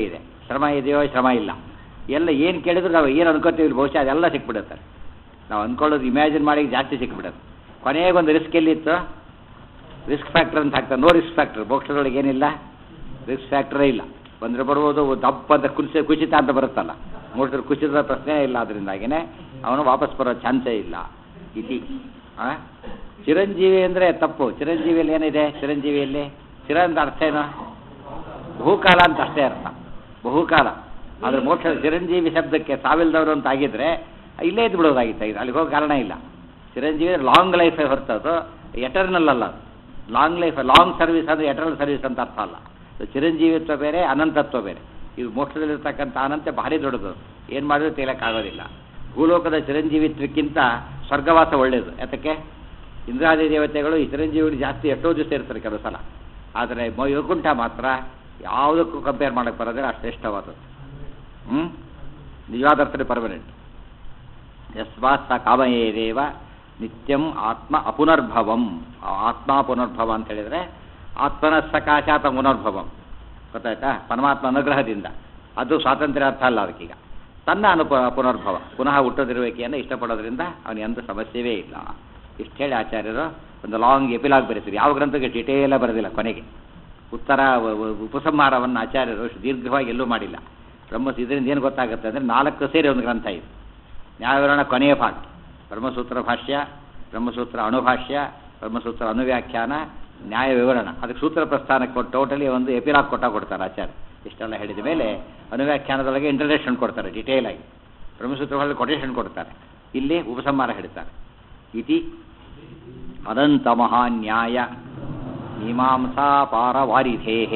A: ಶ್ರಮ ಇದೆಯೋ ಶ್ರಮ ಇಲ್ಲ. ಎಲ್ಲ ಏನು ಕೇಳಿದ್ರು ನಾವು ಏನು ಅನ್ಕೋತೀವಿ ಬಹುಶಃ ಅದೆಲ್ಲ ಸಿಕ್ಬಿಡುತ್ತೆ. ನಾವು ಅಂದ್ಕೊಳ್ಳೋದು ಇಮ್ಯಾಜಿನ್ ಮಾಡಿ ಜಾಸ್ತಿ ಸಿಕ್ಬಿಡುತ್ತೆ. ಕೊನೆಗೊಂದು ರಿಸ್ಕ್ ಎಲ್ಲಿತ್ತು, ರಿಸ್ಕ್ ಫ್ಯಾಕ್ಟರ್ ಅಂತ ಹಾಕ್ತಾರೆ. ನೋ ರಿಸ್ಕ್ ಫ್ಯಾಕ್ಟರ್ ಮೋಕ್ಷದೊಳಗೆ ಏನಿಲ್ಲ, ರಿಸ್ಕ್ ಫ್ಯಾಕ್ಟರೇ ಇಲ್ಲ. ಬಂದರೆ ಬರ್ಬೋದು, ದಪ್ಪ ಅಂತ ಕುಸಿತ ಅಂತ ಬರುತ್ತಲ್ಲ, ಮೋಕ್ಷದ ಕುಸಿತದ ಪ್ರಶ್ನೆ ಇಲ್ಲ. ಅದರಿಂದಾಗಿನೇ ಅವನು ವಾಪಸ್ ಬರೋ ಚಾನ್ಸೇ ಇಲ್ಲ. ಇತಿ ಚಿರಂಜೀವಿ ಅಂದರೆ ತಪ್ಪು. ಚಿರಂಜೀವಿಯಲ್ಲಿ ಏನಿದೆ, ಚಿರಂಜೀವಿಯಲ್ಲಿ ಚಿರ ಅಂತ ಅರ್ಥ ಏನು, ಬಹುಕಾಲ ಅಂತ ಅಷ್ಟೇ ಅರ್ಥ, ಬಹುಕಾಲ. ಆದರೆ ಮೋಕ್ಷ ಚಿರಂಜೀವಿ ಶಬ್ದಕ್ಕೆ ಸಾವಿಲ್ದವರು ಅಂತ ಆಗಿದ್ರೆ ಇಲ್ಲೇ ಇದ್ದು ಬಿಡೋದಾಗಿತ್ತು, ಇದು ಅಲ್ಲಿಗೆ ಹೋಗೋ ಕಾರಣ ಇಲ್ಲ. ಚಿರಂಜೀವಿ ಲಾಂಗ್ ಲೈಫೇ ಹೊರತದು, ಎಟರ್ನಲ್ ಅಲ್ಲ. ಲಾಂಗ್ ಲೈಫ್, ಲಾಂಗ್ ಸರ್ವಿಸ್ ಅಂದರೆ ಎಟರ್ನಲ್ ಸರ್ವಿಸ್ ಅಂತ ಅರ್ಥ ಅಲ್ಲ. ಚಿರಂಜೀವಿತ್ವ ಬೇರೆ, ಅನಂತತ್ವ ಬೇರೆ. ಇದು ಮೋಕ್ಷದಲ್ಲಿರ್ತಕ್ಕಂಥ ಅನಂತ ಭಾರಿ ದೊಡ್ಡದು, ಏನು ಮಾಡಿದ್ರೂ ತೇಲಕ್ಕಾಗೋದಿಲ್ಲ. ಭೂಲೋಕದ ಚಿರಂಜೀವಿತ್ವಕ್ಕಿಂತ ಸ್ವರ್ಗವಾಸ ಒಳ್ಳೆಯದು. ಯಾತಕ್ಕೆ, ಇಂದ್ರಾದಿ ದೇವತೆಗಳು ಈ ಚಿರಂಜೀವಿಗಳು ಜಾಸ್ತಿ ಎಷ್ಟೋ ದಿವಸ ಇರ್ತಾರೆ ಕೆಲವು ಸಲ. ಆದರೆ ವೈಕುಂಠ ಮಾತ್ರ ಯಾವುದಕ್ಕೂ ಕಂಪೇರ್ ಮಾಡೋಕ್ಕೆ ಬರೋದ್ರೆ ಅಷ್ಟು ಶ್ರೇಷ್ಠವಾದದ್ದು. ನಿಜವಾದ ಅರ್ಥದಲ್ಲಿ ಪರ್ಮನೆಂಟ್. ಯಸ್ಮಾತ್ ಸ ಕಾಮಯೇದೇವ ನಿತ್ಯಂ ಆತ್ಮ ಅಪುನರ್ಭವಂ. ಆತ್ಮ ಪುನರ್ಭವ ಅಂತ ಹೇಳಿದರೆ ಆತ್ಮನ ಸಕಾಶಾತ ಪುನರ್ಭವಂ, ಗೊತ್ತಾಯ್ತಾ? ಪರಮಾತ್ಮ ಅನುಗ್ರಹದಿಂದ. ಅದು ಸ್ವಾತಂತ್ರ್ಯ ಅರ್ಥ ಅಲ್ಲ ಅದಕ್ಕೀಗ. ತನ್ನ ಪುನರ್ಭವ, ಪುನಃ ಹುಟ್ಟೋದಿರುವಿಕೆಯನ್ನು ಇಷ್ಟಪಡೋದ್ರಿಂದ ಅವನಿಗೆ ಎಂಥ ಸಮಸ್ಯೆಯೇ ಇಲ್ಲ. ಇಷ್ಟು ಹೇಳಿ ಆಚಾರ್ಯರು ಒಂದು ಲಾಂಗ್ ಎಪಿಲಾಗ್ ಬರೀತಾರೆ. ಯಾವ ಗ್ರಂಥಕ್ಕೆ ಡಿಟೇಲ ಬರೋದಿಲ್ಲ, ಕೊನೆಗೆ ಉತ್ತರ ಉಪಸಂಹಾರವನ್ನು ಆಚಾರ್ಯರು ದೀರ್ಘವಾಗಿ ಎಲ್ಲೂ ಮಾಡಿಲ್ಲ. ಇದರಿಂದ ಏನು ಗೊತ್ತಾಗುತ್ತೆ ಅಂದರೆ 4 ಸೇರಿ ಒಂದು ಗ್ರಂಥ ಇದೆ. ನ್ಯಾಯವಿವರಣ ಕೊನೆಯ ಭಾಗ, ಬ್ರಹ್ಮಸೂತ್ರ ಭಾಷ್ಯ, ಬ್ರಹ್ಮಸೂತ್ರ ಅಣುಭಾಷ್ಯ, ಬ್ರಹ್ಮಸೂತ್ರ ಅನುವ್ಯಾಖ್ಯಾನ, ನ್ಯಾಯ ವಿವರಣ. ಅದಕ್ಕೆ ಸೂತ್ರ ಪ್ರಸ್ಥಾನಕ್ಕೆ ಕೊಟ್ಟು ಟೋಟಲಿ ಒಂದು ಎಪಿಲಾಗ್ ಕೊಡ್ತಾರೆ ಆಚಾರ್ಯ. ಇಷ್ಟೆಲ್ಲ ಹೇಳಿದ ಮೇಲೆ ಅನುವ್ಯಾಖ್ಯಾನದೊಳಗೆ ಇಂಟ್ರಡಕ್ಷನ್ ಕೊಡ್ತಾರೆ ಡೀಟೇಲ್ ಆಗಿ, ಬ್ರಹ್ಮಸೂತ್ರಗಳಲ್ಲಿ ಕೊಟೇಶನ್ ಕೊಡ್ತಾರೆ, ಇಲ್ಲಿ ಉಪಸಂಹಾರ ಹೇಳ್ತಾರೆ. ಇತಿ ಅನಂತ ಮಹಾನ್ಯಾಯ ಮೀಮಾಂಸಾ ಪಾರವಾರಿಧೇಃ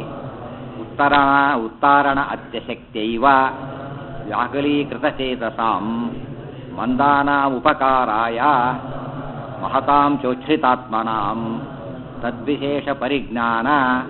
A: ಉತ್ತಾರಣ ಅತ್ಯಶಕ್ತೈವ ವ್ಯಾಕಲೀಕೃತಚೇತಸಾಂ ಮಂದಾನಾಮುಪಕಾರಾಯ ಮಹತಾಂ ಚೋಚ್ಛ್ರಿತಾತ್ಮನಾಂ ತದ್ವಿಶೇಷ ಪರಿಜ್ಞಾನ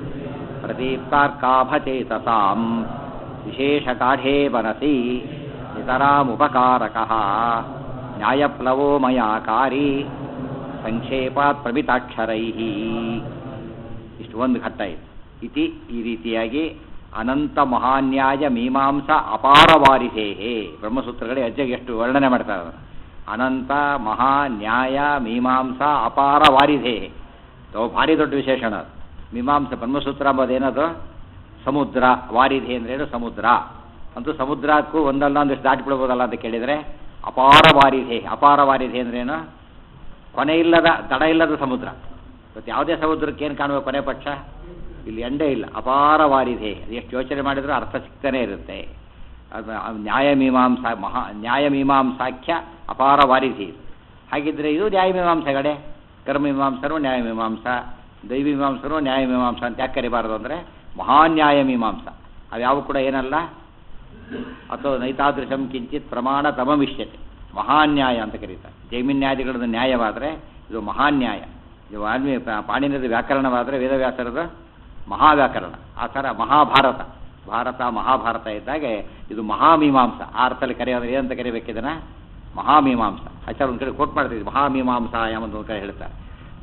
A: ಪ್ರದೀಪ್ತಾರ್ಕಾಭಚೇತಸಾಂ ವಿಶೇಷಗಾಢೇ ಮನಸಿ ನಿತರಾಮುಪಕಾರಕಃ ನ್ಯಾಯಪ್ಲವೋ ಮಯಾಕಾರಿ ಸಂಕ್ಷೇಪಾತ್ ಪ್ರಮಿತಾಕ್ಷರೈಃ. ಇಷ್ಟು ಒಂದು ಘಟ್ಟ ಇದೆ. ಇತಿ ಈ ರೀತಿಯಾಗಿ ಅನಂತ ಮಹಾನ್ಯಾಯ ಮೀಮಾಂಸ ಅಪಾರವಾರಿಧೇಹೇ. ಬ್ರಹ್ಮಸೂತ್ರಗಳೇ ಅಜ್ಜಗೆ ಎಷ್ಟು ವರ್ಣನೆ ಮಾಡ್ತಾರೆ. ಅನಂತ ಮಹಾನ್ಯಾಯ ಮೀಮಾಂಸ ಅಪಾರವಾರಿಧೇಹೇ, ಭಾರಿ ದೊಡ್ಡ ವಿಶೇಷಣ. ಮೀಮಾಂಸ ಬ್ರಹ್ಮಸೂತ್ರ ಅಂಬೋದೇನದು, ಸಮುದ್ರ. ವಾರಿಧೆ ಅಂದ್ರೇನು, ಸಮುದ್ರ. ಅಂತೂ ಸಮುದ್ರಕ್ಕೂ ಒಂದಲ್ಲ ಒಂದಿಷ್ಟು ದಾಟಿಬಿಡ್ಬೋದಲ್ಲ ಅಂತ ಕೇಳಿದರೆ ಅಪಾರವಾರಿಧೆ. ಅಪಾರವಾರಿಧೆ ಅಂದ್ರೇನು, ಕೊನೆ ಇಲ್ಲದ, ತಡ ಇಲ್ಲದ ಸಮುದ್ರ. ಮತ್ತು ಯಾವುದೇ ಸಮುದ್ರಕ್ಕೆ ಏನು ಕಾಣುವ ಕೊನೆ ಪಕ್ಷ, ಇಲ್ಲಿ ಎಂಡೇ ಇಲ್ಲ. ಅಪಾರವಾರಿಧೆ, ಎಷ್ಟು ಯೋಚನೆ ಮಾಡಿದರೂ ಅರ್ಥ ಸಿಗ್ತಾನೆ ಇರುತ್ತೆ. ನ್ಯಾಯಮೀಮಾಂಸಾ ನ್ಯಾಯಮೀಮಾಂಸಾಖ್ಯ ಅಪಾರವಾರಿಧಿ. ಹಾಗಿದ್ರೆ ಇದು ನ್ಯಾಯಮೀಮಾಂಸೆಗಡೆ. ಕರ್ಮಮೀಮಾಂಸರು ನ್ಯಾಯಮೀಮಾಂಸ, ದೈವೀಮಾಂಸರು ನ್ಯಾಯಮೀಮಾಂಸ ಅಂತ ಯಾಕೆ ಕರಿಬಾರದು ಅಂದರೆ ಮಹಾನ್ಯಾಯಮೀಮಾಂಸ. ಅವ್ಯಾವು ಕೂಡ ಏನಲ್ಲ, ಅಥವಾ ನೈತಾದೃಶಂ ಕಿಂಚಿತ್ ಪ್ರಮಾಣ ತಮಮಿಷ್ಯತೆ, ಮಹಾನ್ಯಾಯ ಅಂತ ಕರೀತಾರೆ. ಜೈಮಿನ್ಯಾದಿಗಳದ್ದು ನ್ಯಾಯವಾದರೆ ಇದು ಮಹಾನ್ಯಾಯ. ಇದು ಪಾಣಿನಿದ ವ್ಯಾಕರಣವಾದರೆ ವೇದವ್ಯಾಸರದ ಮಹಾವ್ಯಾಕರಣ. ಆ ಥರ ಮಹಾಭಾರತ, ಭಾರತ ಮಹಾಭಾರತ ಇದ್ದಾಗೆ ಇದು ಮಹಾಮೀಮಾಂಸ. ಆ ಅರ್ಥದಲ್ಲಿ ಕರೆಯೋದ್ರೆ ಏನಂತ ಕರಿಬೇಕಿದನ, ಮಹಾಮೀಮಾಂಸ. ಆಚಾರ್ಯ ಒಂದು ಕಡೆ ಕೋಟ್ ಮಾಡ್ತಿದ್ವಿ, ಮಹಾಮೀಮಾಂಸ ಎಂಬುದು ಒಂದು ಕಡೆ ಹೇಳ್ತಾರೆ.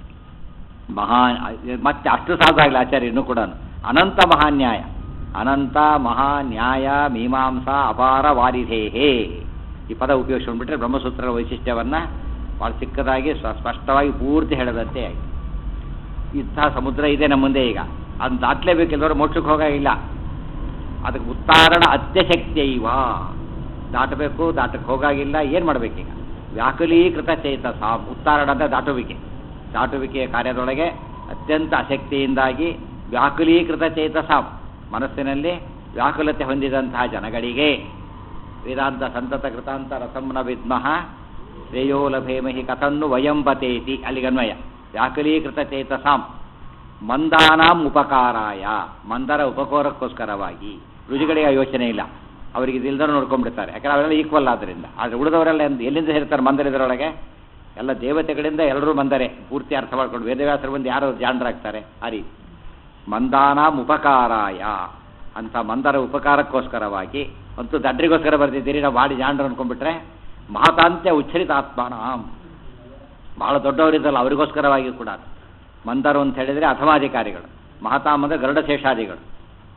A: ಮತ್ತೆ ಅಷ್ಟು ಸಾಧಾಗಲಿ ಆಚಾರ್ಯ ಇನ್ನೂ ಕೂಡ ಅನಂತ ಮಹಾನ್ಯಾಯ, ಅನಂತ ಮಹಾನ್ಯಾಯ ಮೀಮಾಂಸಾ ಅಪಾರ ವಾರಿಧೇಹೇ ಈ ಪದ ಉಪಯೋಗಿಸ್ಕೊಂಡ್ಬಿಟ್ರೆ ಬ್ರಹ್ಮಸೂತ್ರದ ವೈಶಿಷ್ಟ್ಯವನ್ನು ಭಾಳ ಚಿಕ್ಕದಾಗಿ ಸ್ಪಷ್ಟವಾಗಿ ಪೂರ್ತಿ ಹೇಳದಂತೆ ಆಯಿತು. ಇಂಥ ಸಮುದ್ರ ಇದೆ ನಮ್ಮ ಮುಂದೆ. ಈಗ ಅದನ್ನು ದಾಟಲೇಬೇಕಿಲ್ಲವರು ಮೋಕ್ಷಕ್ಕೆ ಹೋಗಾಗಿಲ್ಲ. ಅದಕ್ಕೆ ಉತ್ತಾರಣ ಅತ್ಯಶಕ್ತಿಯೈವ, ದಾಟಬೇಕು, ದಾಟಕ್ಕೆ ಹೋಗಾಗಿಲ್ಲ. ಏನು ಮಾಡಬೇಕೀಗ, ವ್ಯಾಕುಲೀಕೃತ ಚೇತಸ. ಉತ್ತಾರಣ ಅಂದರೆ ದಾಟುವಿಕೆಯ ಕಾರ್ಯದೊಳಗೆ ಅತ್ಯಂತ ಅಶಕ್ತಿಯಿಂದಾಗಿ ವ್ಯಾಕುಲೀಕೃತ ಚೇತಸ, ಮನಸ್ಸಿನಲ್ಲಿ ವ್ಯಾಕುಲತೆ ಹೊಂದಿದಂತಹ ಜನಗಳಿಗೆ ವೇದಾಂತ ಸಂತತ ಕೃತಾಂತ ರಸಂನ ವಿದ್ಮಃ ಶ್ರೇಯೋ ಲಭೇಮಹಿ ಕಥನ್ನು ವಯಂಪತೇತಿ. ಅಲ್ಲಿಗನ್ವಯ ವ್ಯಾಕುಲೀಕೃತ ಚೇತಸಾಂ ಮಂದಾನಾಂ ಉಪಕಾರಾಯ, ಮಂದರ ಉಪಕಾರಕ್ಕೋಸ್ಕರವಾಗಿ. ರುಚಿಗಳಿಗೆ ಯೋಚನೆ ಇಲ್ಲ, ಅವರಿಗೆ ಇದಿಲ್ದರೂ ನೋಡ್ಕೊಂಡ್ಬಿಡ್ತಾರೆ, ಯಾಕಂದ್ರೆ ಅವರೆಲ್ಲ ಈಕ್ವಲ್ ಆದ್ದರಿಂದ. ಆದರೆ ಉಳಿದವರೆಲ್ಲ ಎಲ್ಲಿಂದ ಸೇರ್ತಾರೆ ಮಂದರಿದರೊಳಗೆ, ಎಲ್ಲ ದೇವತೆಗಳಿಂದ ಎಲ್ಲರೂ ಮಂದರೆ. ಪೂರ್ತಿ ಅರ್ಥ ಮಾಡ್ಕೊಂಡು ವೇದವ್ಯಾಸರು ಬಂದು ಯಾರು ಜಾಣರಾಗ್ತಾರೆ. ಆ ರೀತಿ ಮಂದಾನಾಂ ಉಪಕಾರಾಯ, ಅಂಥ ಮಂದರ ಉಪಕಾರಕ್ಕೋಸ್ಕರವಾಗಿ. ಅಂತೂ ದಡ್ರಿಗೋಸ್ಕರ ಬರ್ತಿದ್ದೀರಿ, ನಾವು ಬಾಡಿ ಜಾಣರು ಅಂದ್ಕೊಂಡ್ಬಿಟ್ರೆ ಮಹತಾಂತ್ಯ ಉಚ್ಛರಿತಾತ್ಮಾನಾಂ, ಬಹಳ ದೊಡ್ಡವರಿದ್ದಲ್ಲ ಅವರಿಗೋಸ್ಕರವಾಗಿ ಕೂಡ. ಮಂದರು ಅಂತ ಹೇಳಿದರೆ ಅಧಮಾಧಿಕಾರಿಗಳು, ಮಹತಾಂ ಅಂದರೆ ಗರುಡಶೇಷಾದಿಗಳು.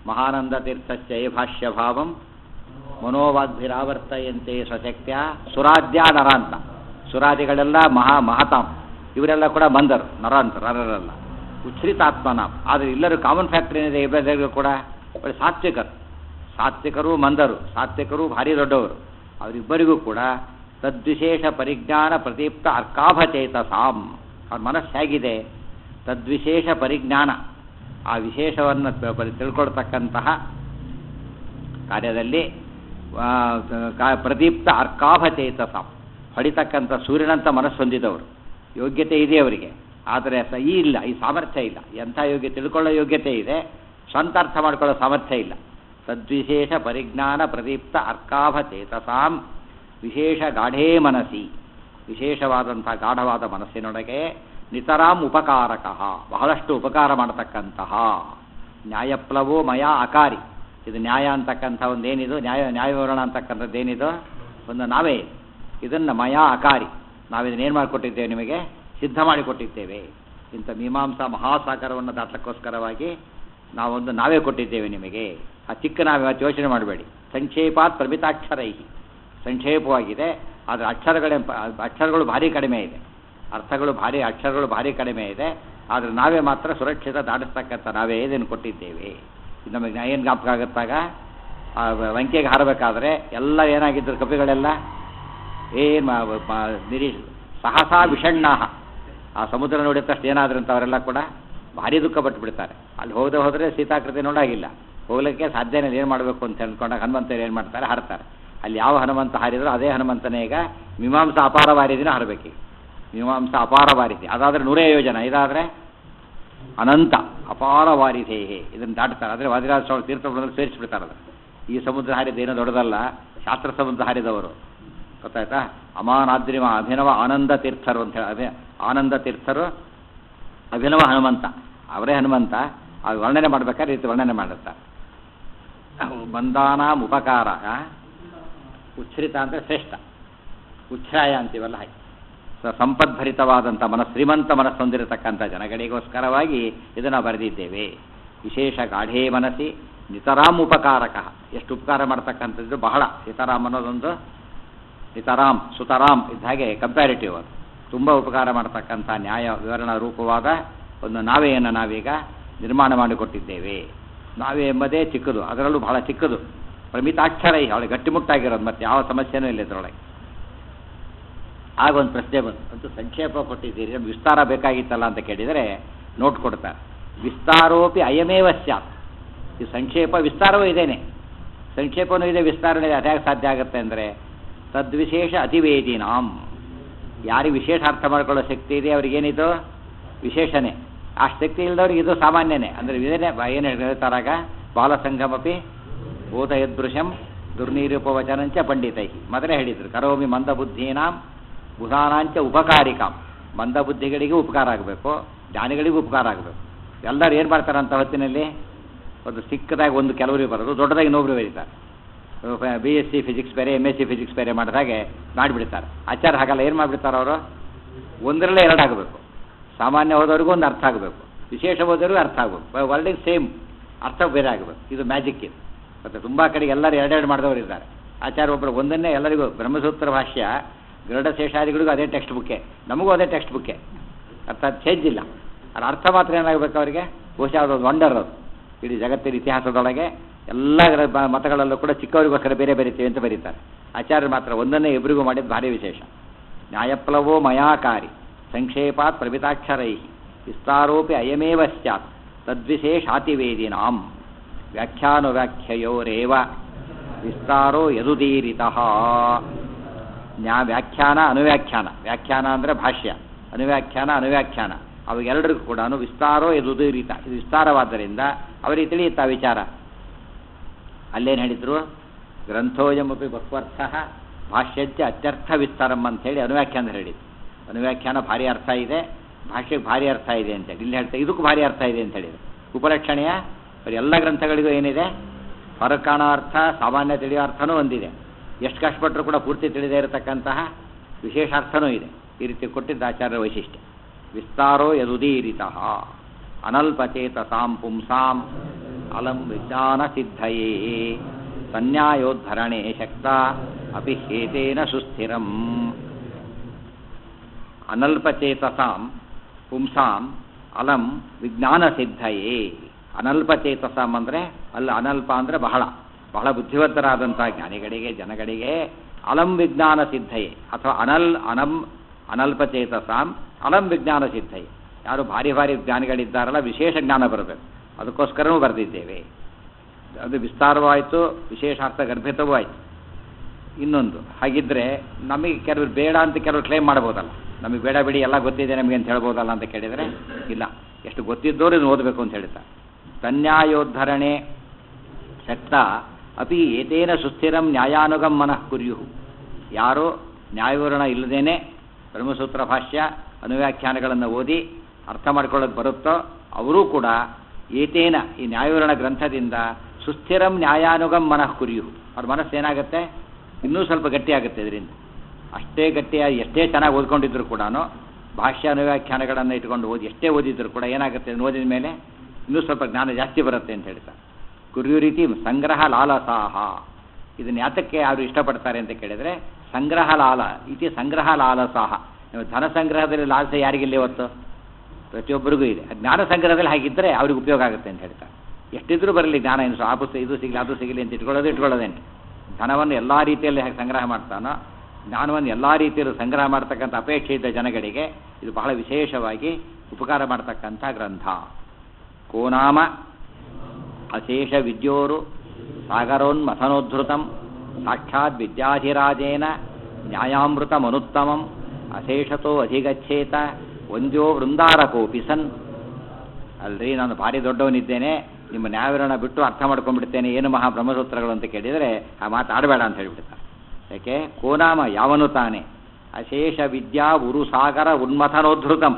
A: ಮಹಾನಂದ ತೀರ್ಥಸ್ಯ ಯೇ ಭಾಷ್ಯ ಭಾವಂ ಮನೋವಾಗ್ಭಿರಾವರ್ತಯಂತೆ ಸ್ವಶಕ್ತ್ಯ ಸುರಾಧ್ಯ ನರಾಂತ. ಸುರಾದಿಗಳೆಲ್ಲ ಮಹತಾಂ, ಇವರೆಲ್ಲ ಕೂಡ ಮಂದರು, ನರರಲ್ಲ. ಉಚ್ಛ್ರಿತಾತ್ಮನ. ಆದರೆ ಎಲ್ಲರೂ ಕಾಮನ್ ಫ್ಯಾಕ್ಟರ್ ಏನಿದೆ ಇಬ್ಬರಿಗೂ ಕೂಡ? ಒಳ್ಳೆ ಸಾತ್ವಿಕರು ಮಂದರು, ಸಾತ್ವಿಕರು ಭಾರಿ ದೊಡ್ಡವರು. ಅವರಿಬ್ಬರಿಗೂ ಕೂಡ ತದ್ವಿಶೇಷ ಪರಿಜ್ಞಾನ ಪ್ರದೀಪ್ತ ಅರ್ಕಾಭಚೇತಸಾಂ. ಅವ್ರ ಮನಸ್ಸು ಹೇಗಿದೆ? ತದ್ವಿಶೇಷ ಪರಿಜ್ಞಾನ, ಆ ವಿಶೇಷವನ್ನು ತಿಳ್ಕೊಳ್ತಕ್ಕಂತಹ ಕಾರ್ಯದಲ್ಲಿ ಪ್ರದೀಪ್ತ ಅರ್ಕಾಭಚೇತಸಾಂ, ಹೊಡಿತಕ್ಕಂಥ ಸೂರ್ಯನಂತ ಮನಸ್ಸು ಹೊಂದಿದವರು. ಯೋಗ್ಯತೆ ಇದೆ ಅವರಿಗೆ, ಆದರೆ ಈ ಸಾಮರ್ಥ್ಯ ಇಲ್ಲ. ಎಂಥ ತಿಳ್ಕೊಳ್ಳೋ ಯೋಗ್ಯತೆ ಇದೆ, ಸ್ವಂತ ಅರ್ಥ ಮಾಡ್ಕೊಳ್ಳೋ ಸಾಮರ್ಥ್ಯ ಇಲ್ಲ. ತದ್ವಿಶೇಷ ಪರಿಜ್ಞಾನ ಪ್ರದೀಪ್ತ ಅರ್ಕಾಭಚೇತಸಾಂ ವಿಶೇಷ ಗಾಢೇ ಮನಸ್ಸಿ, ವಿಶೇಷವಾದಂಥ ಗಾಢವಾದ ಮನಸ್ಸಿನೊಳಗೆ ನಿತರಾಂ ಉಪಕಾರಕ, ಬಹಳಷ್ಟು ಉಪಕಾರ ಮಾಡತಕ್ಕಂತಹ. ನ್ಯಾಯಪ್ಲವೋ ಮಯಾ ಅಕಾರಿ. ಇದು ನ್ಯಾಯ ಅಂತಕ್ಕಂಥ ಒಂದೇನಿದು, ನ್ಯಾಯವಿವರಣ ಅಂತಕ್ಕಂಥದ್ದೇನಿದು ಒಂದು ನಾವೇ. ಇದನ್ನು ಮಯಾ ಅಕಾರಿ, ನಾವಿದನ್ನೇನು ಮಾಡಿಕೊಟ್ಟಿದ್ದೇವೆ, ನಿಮಗೆ ಸಿದ್ಧ ಮಾಡಿಕೊಟ್ಟಿದ್ದೇವೆ. ಇಂಥ ಮೀಮಾಂಸಾ ಮಹಾಸಾಗರವನ್ನು ದಾಟಕ್ಕೋಸ್ಕರವಾಗಿ ನಾವೇ ಕೊಟ್ಟಿದ್ದೇವೆ ನಿಮಗೆ. ಆ ಚಿಕ್ಕ ನಾವೇ ಯೋಚನೆ ಮಾಡಬೇಡಿ. ಸಂಕ್ಷೇಪಾತ್ ಪ್ರಮಿತಾಕ್ಷರೈ, ಸಂಕ್ಷೇಪವಾಗಿದೆ, ಆದರೆ ಅಕ್ಷರಗಳು ಭಾರಿ ಕಡಿಮೆ ಇದೆ. ಅಕ್ಷರಗಳು ಭಾರಿ ಕಡಿಮೆ ಇದೆ. ಆದರೆ ನಾವೇ ಮಾತ್ರ ಸುರಕ್ಷಿತ ದಾಟಿಸ್ತಕ್ಕಂಥ ನಾವೇ ಇದನ್ನು ಕೊಟ್ಟಿದ್ದೇವೆ. ಇದು ನಮಗೆ ಏನು ಜ್ಞಾಪಕ ಆಗುತ್ತಾಗ, ಲಂಕೆಗೆ ಹಾರಬೇಕಾದ್ರೆ ಎಲ್ಲ ಏನಾಗಿದ್ದರು ಕಪಿಗಳೆಲ್ಲ ಸಹಸಾ ವಿಷಣ್ಣಾಹ. ಆ ಸಮುದ್ರ ನೋಡಿದ ತಕ್ಷಣ ಏನಾದ್ರು ಅಂತ ಅವರೆಲ್ಲ ಕೂಡ ಭಾರಿ ದುಃಖ ಪಟ್ಟುಬಿಡ್ತಾರೆ. ಅಲ್ಲಿ ಹೋದರೆ ಸೀತಾಕೃತಿ ನೋಡಾಗಿಲ್ಲ, ಹೋಗ್ಲಿಕ್ಕೆ ಸಾಧ್ಯನೇ ಏನು ಮಾಡಬೇಕು ಅಂತ ಅಂದ್ಕೊಂಡಾಗ ಹನುಮಂತರು ಏನು ಮಾಡ್ತಾರೆ, ಹಾರ್ತಾರೆ. ಅಲ್ಲಿ ಯಾವ ಹನುಮಂತ ಹಾರಿದ್ರು ಅದೇ ಹನುಮಂತನೇ ಈಗ ಮೀಮಾಂಸಾ ಅಪಾರವಾರಿದಿನ ಹಾರಬೇಕೀಗ. ಮೀಮಾಂಸಾ ಅಪಾರವಾರಿದೆ, ಅದಾದರೆ 100 ಯೋಜನ, ಇದಾದರೆ ಅನಂತ ಅಪಾರವಾರಿಧೇಹೆ. ಇದನ್ನು ದಾಟ್ತಾರೆ. ಆದರೆ ವಾದಿರಾಜ ಸ್ವಾಮಿ ತೀರ್ಥಪ್ರದಲ್ಲಿ ಸೇರಿಸಿಬಿಡ್ತಾರೆ. ಅದು ಈ ಸಮುದ್ರ ಹಾರಿದ ಏನೋ ದೊಡ್ಡದಲ್ಲ, ಶಾಸ್ತ್ರ ಸಮುದ್ರ ಹಾರಿದವರು, ಗೊತ್ತಾಯ್ತಾ? ಅಮಾನಾದ್ರಿಮ ಅಭಿನವ ಆನಂದ ತೀರ್ಥರು ಅಂತ ಹೇಳಿ, ಆನಂದ ತೀರ್ಥರು ಅಭಿನವ ಹನುಮಂತ, ಅವರೇ ಹನುಮಂತ. ಅದು ವರ್ಣನೆ ಮಾಡ್ಬೇಕಾದ್ರೆ ರೀತಿ ವರ್ಣನೆ ಮಾಡುತ್ತಾರೆ. ಬಂಧಾನಾಂ ಉಪಕಾರ, ಉಚ್ಛ್ರಿತ ಅಂದರೆ ಶ್ರೇಷ್ಠ, ಉಚ್ಛ್ರಾಯ ಅಂತೀವಲ್ಲ ಹಾಗೆ. ಸಂಪದ್ಭರಿತವಾದಂಥ ಶ್ರೀಮಂತ ಮನಸ್ಸು ಹೊಂದಿರತಕ್ಕಂಥ ಜನಗಳಿಗೋಸ್ಕರವಾಗಿ ಇದನ್ನು ಬರೆದಿದ್ದೇವೆ. ವಿಶೇಷ ಗಾಢೇ ಮನಸ್ಸಿ ನಿತರಾಂ ಉಪಕಾರಕ. ಎಷ್ಟು ಉಪಕಾರ ಮಾಡ್ತಕ್ಕಂಥದ್ದು ಬಹಳ. ನಿತರಾಮ್ ಅನ್ನೋದೊಂದು, ನಿತರಾಮ್ ಸುತರಾಮ್ ಇದ್ದ ಹಾಗೆ ಕಂಪ್ಯಾರಿಟಿವ್. ಅದು ತುಂಬ ಉಪಕಾರ ಮಾಡ್ತಕ್ಕಂಥ ನ್ಯಾಯ ವಿವರಣ ರೂಪವಾದ ಒಂದು ನಾವೆಯನ್ನು ನಾವೀಗ ನಿರ್ಮಾಣ ಮಾಡಿಕೊಟ್ಟಿದ್ದೇವೆ. ನಾವೇ ಎಂಬುದೇ ಚಿಕ್ಕದು, ಅದರಲ್ಲೂ ಬಹಳ ಚಿಕ್ಕದು. ಪ್ರಮಿತಾಕ್ಷರ ಅವಳಿಗೆ ಗಟ್ಟಿಮುಟ್ಟಾಗಿರೋದು, ಮತ್ತು ಯಾವ ಸಮಸ್ಯೆನೂ ಇಲ್ಲ ಇದರೊಳಗೆ. ಆಗ ಒಂದು ಪ್ರಶ್ನೆ ಬಂತು, ಅಂತೂ ಸಂಕ್ಷೇಪ ಕೊಟ್ಟಿದ್ದೀರಿ, ನಮ್ಗೆ ವಿಸ್ತಾರ ಬೇಕಾಗಿತ್ತಲ್ಲ ಅಂತ ಕೇಳಿದರೆ ನೋಟ್ ಕೊಡ್ತಾರೆ. ವಿಸ್ತಾರೋಪಿ ಅಯಮೇವ ಸ್ಯಾತ್. ಈ ಸಂಕ್ಷೇಪ ವಿಸ್ತಾರವೂ ಇದೇನೆ, ಸಂಕ್ಷೇಪವೂ ಇದೆ, ವಿಸ್ತಾರವೂ ಇದೆ. ಅದ್ಯಾಕೆ ಸಾಧ್ಯ ಆಗುತ್ತೆ ಅಂದರೆ ತದ್ವಿಶೇಷ ಅತಿವೇದಿನಾಂ. ಯಾರಿಗೆ ವಿಶೇಷ ಅರ್ಥ ಮಾಡ್ಕೊಳ್ಳೋ ಶಕ್ತಿ ಇದೆ ಅವ್ರಿಗೇನಿದು ವಿಶೇಷನೇ. ಆ ಶಕ್ತಿ ಇಲ್ಲದವ್ರಿಗೆ ಇದು ಸಾಮಾನ್ಯನೇ. ಅಂದರೆ ಇದೇನೆ ಏನು ಹೇಳ್ತಾರಾಗ, ಬಾಲಸಂಗಮಪಿ ಭೂತಯದೃಶಂ ದುರ್ನಿರೂಪವಚನಂಚ ಪಂಡಿತೈ. ಮೊದಲೇ ಹೇಳಿದರು, ಕರೋಮಿ ಮಂದಬುದ್ಧೀನಾಂ ಬುಧಾನಾಂಚ ಉಪಕಾರಿಕಾಂ. ಮಂದಬುದ್ಧಿಗಳಿಗೂ ಉಪಕಾರ ಆಗಬೇಕು, ಜ್ಞಾನಿಗಳಿಗೂ ಉಪಕಾರ ಆಗಬೇಕು. ಎಲ್ಲರೂ ಏನು ಮಾಡ್ತಾರೆ ಅಂತ ಹೊತ್ತಿನಲ್ಲಿ, ಒಂದು ಚಿಕ್ಕದಾಗಿ ಒಂದು ಕೆಲವರಿಗೆ ಬರೋದು, ದೊಡ್ಡದಾಗಿ ಇನ್ನೊಬ್ರು ಬರೀತಾರೆ. BSc ಫಿಸಿಕ್ಸ್ ಬೇರೆ, MSc ಫಿಸಿಕ್ಸ್ ಬೇರೆ ಮಾಡಿದಾಗೆ ಮಾಡಿಬಿಡ್ತಾರೆ. ಆಚಾರ ಹಾಗಲ್ಲ, ಏನು ಮಾಡಿಬಿಡ್ತಾರೆ ಅವರು, ಒಂದರಲ್ಲೇ 2 ಆಗಬೇಕು. ಸಾಮಾನ್ಯ ಹೋದವ್ರಿಗೂ ಒಂದು ಅರ್ಥ ಆಗಬೇಕು, ವಿಶೇಷ ಹೋದವ್ರಿಗೂ ಅರ್ಥ ಆಗಬೇಕು. ವರ್ಲ್ಡಿಗೆ ಸೇಮ್ ಅರ್ಥ ಬೇರೆ ಆಗಬೇಕು. ಇದು ಮ್ಯಾಜಿಕ್ ಇದು. ಮತ್ತು ತುಂಬ ಕಡೆಗೆ ಎಲ್ಲರೂ 2 ಮಾಡಿದವರು ಇದ್ದಾರೆ. ಆಚಾರ ಒಬ್ಬರು ಒಂದನ್ನೇ ಎಲ್ಲರಿಗೂ, ಬ್ರಹ್ಮಸೂತ್ರ ಭಾಷ್ಯ ಗರುಡ ಶೇಷಾದಿಗಳಿಗೂ ಅದೇ ಟೆಕ್ಸ್ಟ್ ಬುಕ್ಕೆ, ನಮಗೂ ಅದೇ ಟೆಕ್ಸ್ಟ್ ಬುಕ್ಕೆ, ಅರ್ಥಾತ್ ಚೇಂಜ್ ಇಲ್ಲ. ಅದ್ರ ಅರ್ಥ ಮಾತ್ರ ಏನಾಗಬೇಕು ಅವರಿಗೆ, ಬಹುಶಃ ಅದೊಂದು ವಂಡರ್. ಅದು ಇಡೀ ಜಗತ್ತಿನ ಇತಿಹಾಸದೊಳಗೆ ಎಲ್ಲ ಮತಗಳಲ್ಲೂ ಕೂಡ ಚಿಕ್ಕವರಿಗೋಸ್ಕರ ಬೇರೆ ಬೇರೆತೀವಿ ಅಂತ ಬರೀತಾರೆ. ಆಚಾರ್ಯರು ಮಾತ್ರ ಒಂದನ್ನೇ ಇಬ್ಬರಿಗೂ ಮಾಡಿದ್ದು ಭಾರಿ ವಿಶೇಷ. ನ್ಯಾಯಪ್ಲವೋ ಮಯಾಕಾರಿ ಸಂಕ್ಷೇಪಾತ್ ಪ್ರಮಿತಾಕ್ಷರೈ ವಿಸ್ತಾರೋಪಿ ಅಯಮೇವ ಸ್ಯಾತ್ ತದ್ವಿಶೇಷಾತಿವೇದಿನಾಂ ವ್ಯಾಖ್ಯಾನುವ್ಯಾಖ್ಯಯೋರೇವ ವಿಸ್ತಾರೋ ಯದುದೀರಿತಃ. ವ್ಯಾಖ್ಯಾನ ಅನುವ್ಯಾಖ್ಯಾನ, ವ್ಯಾಖ್ಯಾನ ಅಂದರೆ ಭಾಷ್ಯ, ಅನುವ್ಯಾಖ್ಯಾನ ಅವೆರಡರಿಗೂ ಕೂಡ ವಿಸ್ತಾರೋ ಯದುದೀರಿತ. ಇದು ವಿಸ್ತಾರವಾದ್ದರಿಂದ ಅವರಿಗೆ ತಿಳಿಯುತ್ತಾ ವಿಚಾರ. ಅಲ್ಲೇನು ಹೇಳಿದರು, ಗ್ರಂಥೋಯಮಪಿ ಬಹ್ವರ್ಥ ಭಾಷ್ಯಂಚ ಅತ್ಯರ್ಥ ವಿಸ್ತಾರಂ ಅಂಥೇಳಿ ಅನುವ್ಯಾಖ್ಯಾನ ಹೇಳಿದ್ರು. ಅನುವ್ಯಾಖ್ಯಾನ ಭಾರಿ ಅರ್ಥ ಇದೆ, ಭಾಷ್ಯಕ್ಕೆ ಭಾರಿ ಅರ್ಥ ಇದೆ ಅಂತೇಳಿ ಇಲ್ಲಿ ಹೇಳ್ತಾರೆ. ಇದಕ್ಕೂ ಭಾರಿ ಅರ್ಥ ಇದೆ ಅಂತ ಹೇಳಿದರು. ಉಪಲಕ್ಷಣೆಯ ಎಲ್ಲ ಗ್ರಂಥಗಳಿಗೂ ಏನಿದೆ, ಹೊರಕಾಣ ಅರ್ಥ, ಸಾಮಾನ್ಯ ತಿಳಿಯೋ ಅರ್ಥನೂ ಒಂದಿದೆ. ಎಷ್ಟು ಕಷ್ಟಪಟ್ಟರೂ ಕೂಡ ಪೂರ್ತಿ ತಿಳಿದೇ ಇರತಕ್ಕಂತಹ ವಿಶೇಷ ಅರ್ಥನೂ ಇದೆ. ಈ ರೀತಿ ಕೊಟ್ಟಿದ್ದ ಆಚಾರ್ಯರ ವೈಶಿಷ್ಟ್ಯ. ವಿಸ್ತಾರೋ ಯದುದೀರಿತಃ ಅನಲ್ಪಚೇತಸಾಂ ಪುಂಸಾಂ ಅಲಂ ವಿಜ್ಞಾನ ಸಿದ್ಧಯೇ ಸನ್ಯಾಯೋದ್ಧರಣೆ ಶಕ್ತ ಅಪಿ ಹೇತೇನ ಸುಸ್ಥಿರಂ. ಅನಲ್ಪಚೇತಸಾಂ ಪುಂಸಾಂ ಅಲಂ ವಿಜ್ಞಾನ ಸಿದ್ಧಯೇ. ಅನಲ್ಪಚೇತಸಾಂ ಅಂದರೆ ಅನಲ್ಪ ಅಂದರೆ ಬಹಳ ಬಹಳ ಬುದ್ಧಿವಂತರಾದಂಥ ಜ್ಞಾನಿಗಳಿಗೆ ಜನಗಳಿಗೆ ಅಲಂ ವಿಜ್ಞಾನ ಸಿದ್ಧಯೇ ಅಥವಾ ಅನಲ್ಪಚೇತಸಾಂ ಅಲಂ ವಿಜ್ಞಾನ ಸಿದ್ಧಯೇ. ಯಾರು ಭಾರಿ ಭಾರಿ ಜ್ಞಾನಿಗಳಿದ್ದಾರಲ್ಲ ವಿಶೇಷ ಜ್ಞಾನ ಬರಬೇಕು, ಅದಕ್ಕೋಸ್ಕರವೂ ಬರೆದಿದ್ದೇವೆ. ಅದು ವಿಸ್ತಾರವಾಯಿತು, ವಿಶೇಷಾರ್ಥ ಗರ್ಭಿತವೂ ಆಯಿತು. ಇನ್ನೊಂದು ಹಾಗಿದ್ದರೆ ನಮಗೆ ಕೆಲವರು ಬೇಡ ಅಂತ ಕೆಲವರು ಕ್ಲೇಮ್ ಮಾಡ್ಬೋದಲ್ಲ, ನಮಗೆ ಬೇಡ ಬಿಡಿ ಎಲ್ಲ ಗೊತ್ತಿದೆ ನಮಗೆ ಅಂತ ಹೇಳ್ಬೋದಲ್ಲ ಅಂತ ಕೇಳಿದರೆ ಇಲ್ಲ, ಎಷ್ಟು ಗೊತ್ತಿದ್ದವರು ಇದನ್ನು ಓದಬೇಕು ಅಂತ ಹೇಳ್ತಾರೆ. ಸನ್ಯಾಯೋದ್ಧರಣೆ ಶಕ್ತ ಅಪಿ ಏತೇನ ಸುಸ್ಥಿರಂ ನ್ಯಾಯಾನುಗಂ ಮನಃ ಕುರ್ಯು. ಯಾರು ನ್ಯಾಯವಿವರಣ ಇಲ್ಲದೇನೆ ಬ್ರಹ್ಮಸೂತ್ರ ಭಾಷ್ಯ ಅನುವ್ಯಾಖ್ಯಾನಗಳನ್ನು ಓದಿ ಅರ್ಥ ಮಾಡ್ಕೊಳ್ಳೋದು ಬರುತ್ತೋ ಅವರೂ ಕೂಡ ಏತೇನ ಈ ನ್ಯಾಯವಿವರಣ ಗ್ರಂಥದಿಂದ ಸುಸ್ಥಿರಂ ನ್ಯಾಯಾನುಗಂ ಮನಃ ಕುರ್ಯು. ಅವ್ರ ಮನಸ್ಸು ಏನಾಗುತ್ತೆ, ಇನ್ನೂ ಸ್ವಲ್ಪ ಗಟ್ಟಿಯಾಗುತ್ತೆ. ಇದರಿಂದ ಅಷ್ಟೇ ಗಟ್ಟಿಯಾಗಿ ಎಷ್ಟೇ ಚೆನ್ನಾಗಿ ಓದ್ಕೊಂಡಿದ್ರು ಕೂಡ ಭಾಷ್ಯ ಅನುವ್ಯಾಖ್ಯಾನಗಳನ್ನು ಇಟ್ಕೊಂಡು ಎಷ್ಟೇ ಓದಿದ್ರು ಕೂಡ ಏನಾಗುತ್ತೆ, ಓದಿದ ಮೇಲೆ ಇನ್ನೂ ಸ್ವಲ್ಪ ಜ್ಞಾನ ಜಾಸ್ತಿ ಬರುತ್ತೆ ಅಂತ ಹೇಳ್ತಾರೆ. ಕುರ್ಯು ರೀತಿ ಸಂಗ್ರಹ ಲಾಲಸಾಹ. ಇದನ್ನು ಯಾತಕ್ಕೆ ಯಾರು ಇಷ್ಟಪಡ್ತಾರೆ ಅಂತ ಕೇಳಿದರೆ ಸಂಗ್ರಹ ಲಾಲ ಇತಿ ಸಂಗ್ರಹ ಲಾಲಸಾಹ. ಧನ ಸಂಗ್ರಹದಲ್ಲಿ ಲಾಲಸೆ ಯಾರಿಗಿಲ್ಲ ಇವತ್ತು? ಪ್ರತಿಯೊಬ್ಬರಿಗೂ ಇದೆ. ಜ್ಞಾನ ಸಂಗ್ರಹದಲ್ಲಿ ಹಾಗಿದ್ದರೆ ಅವ್ರಿಗೆ ಉಪಯೋಗ ಆಗುತ್ತೆ ಅಂತ ಹೇಳ್ತಾರೆ. ಎಷ್ಟಿದ್ರೂ ಬರಲಿ ಜ್ಞಾನ, ಏನು ಆ ಪುಸ್ತಕ ಇದು ಸಿಗಲಿ ಅದು ಸಿಗಲಿ ಅಂತ ಇಟ್ಕೊಳ್ಳೋದೇನು. ಧನವನ್ನು ಎಲ್ಲ ರೀತಿಯಲ್ಲಿ ಹೇಗೆ ಸಂಗ್ರಹ ಮಾಡ್ತಾನೋ ಜ್ಞಾನವನ್ನು ಎಲ್ಲ ರೀತಿಯಲ್ಲೂ ಸಂಗ್ರಹ ಮಾಡ್ತಕ್ಕಂಥ ಅಪೇಕ್ಷೆ ಇದ್ದ ಜನಗಳಿಗೆ ಇದು ಬಹಳ ವಿಶೇಷವಾಗಿ ಉಪಕಾರ ಮಾಡ್ತಕ್ಕಂಥ ಗ್ರಂಥ. ಕೋನಾಮ ಅಶೇಷ ವಿದ್ಯೋರು ಸಾಗರೋನ್ಮಥನೋದ್ಧೃತಂ ಸಾಕ್ಷಾತ್ ವಿದ್ಯಾಧಿರಾಜೇನ ನ್ಯಾಯಾಮೃತಮನುತ್ತಮಂ ಅಶೇಷತೋ ಅಧಿಗಚ್ಚೇತ ಒಂದ್ಯೋ ವೃಂದಾರಕೋಪಿ ಸನ್. ಅಲ್ರಿ, ನಾನು ಭಾರಿ ದೊಡ್ಡವನಿದ್ದೇನೆ, ನಿಮ್ಮ ನ್ಯಾಯವಿವರಣ ಬಿಟ್ಟು ಅರ್ಥ ಮಾಡ್ಕೊಂಡ್ಬಿಡ್ತೇನೆ, ಏನು ಮಹಾ ಬ್ರಹ್ಮಸೂತ್ರಗಳು ಅಂತ ಕೇಳಿದರೆ ಆ ಮಾತು ಆಡಬೇಡ ಅಂತ ಹೇಳಿಬಿಡ್ತಾರೆ. ಯಾಕೆ? ಕೋನಾಮ ಯಾವನು ತಾನೆ ಅಶೇಷ ವಿದ್ಯಾ ಉರುಸಾಗರ ಉನ್ಮಥನೋದ್ಧೃತಂ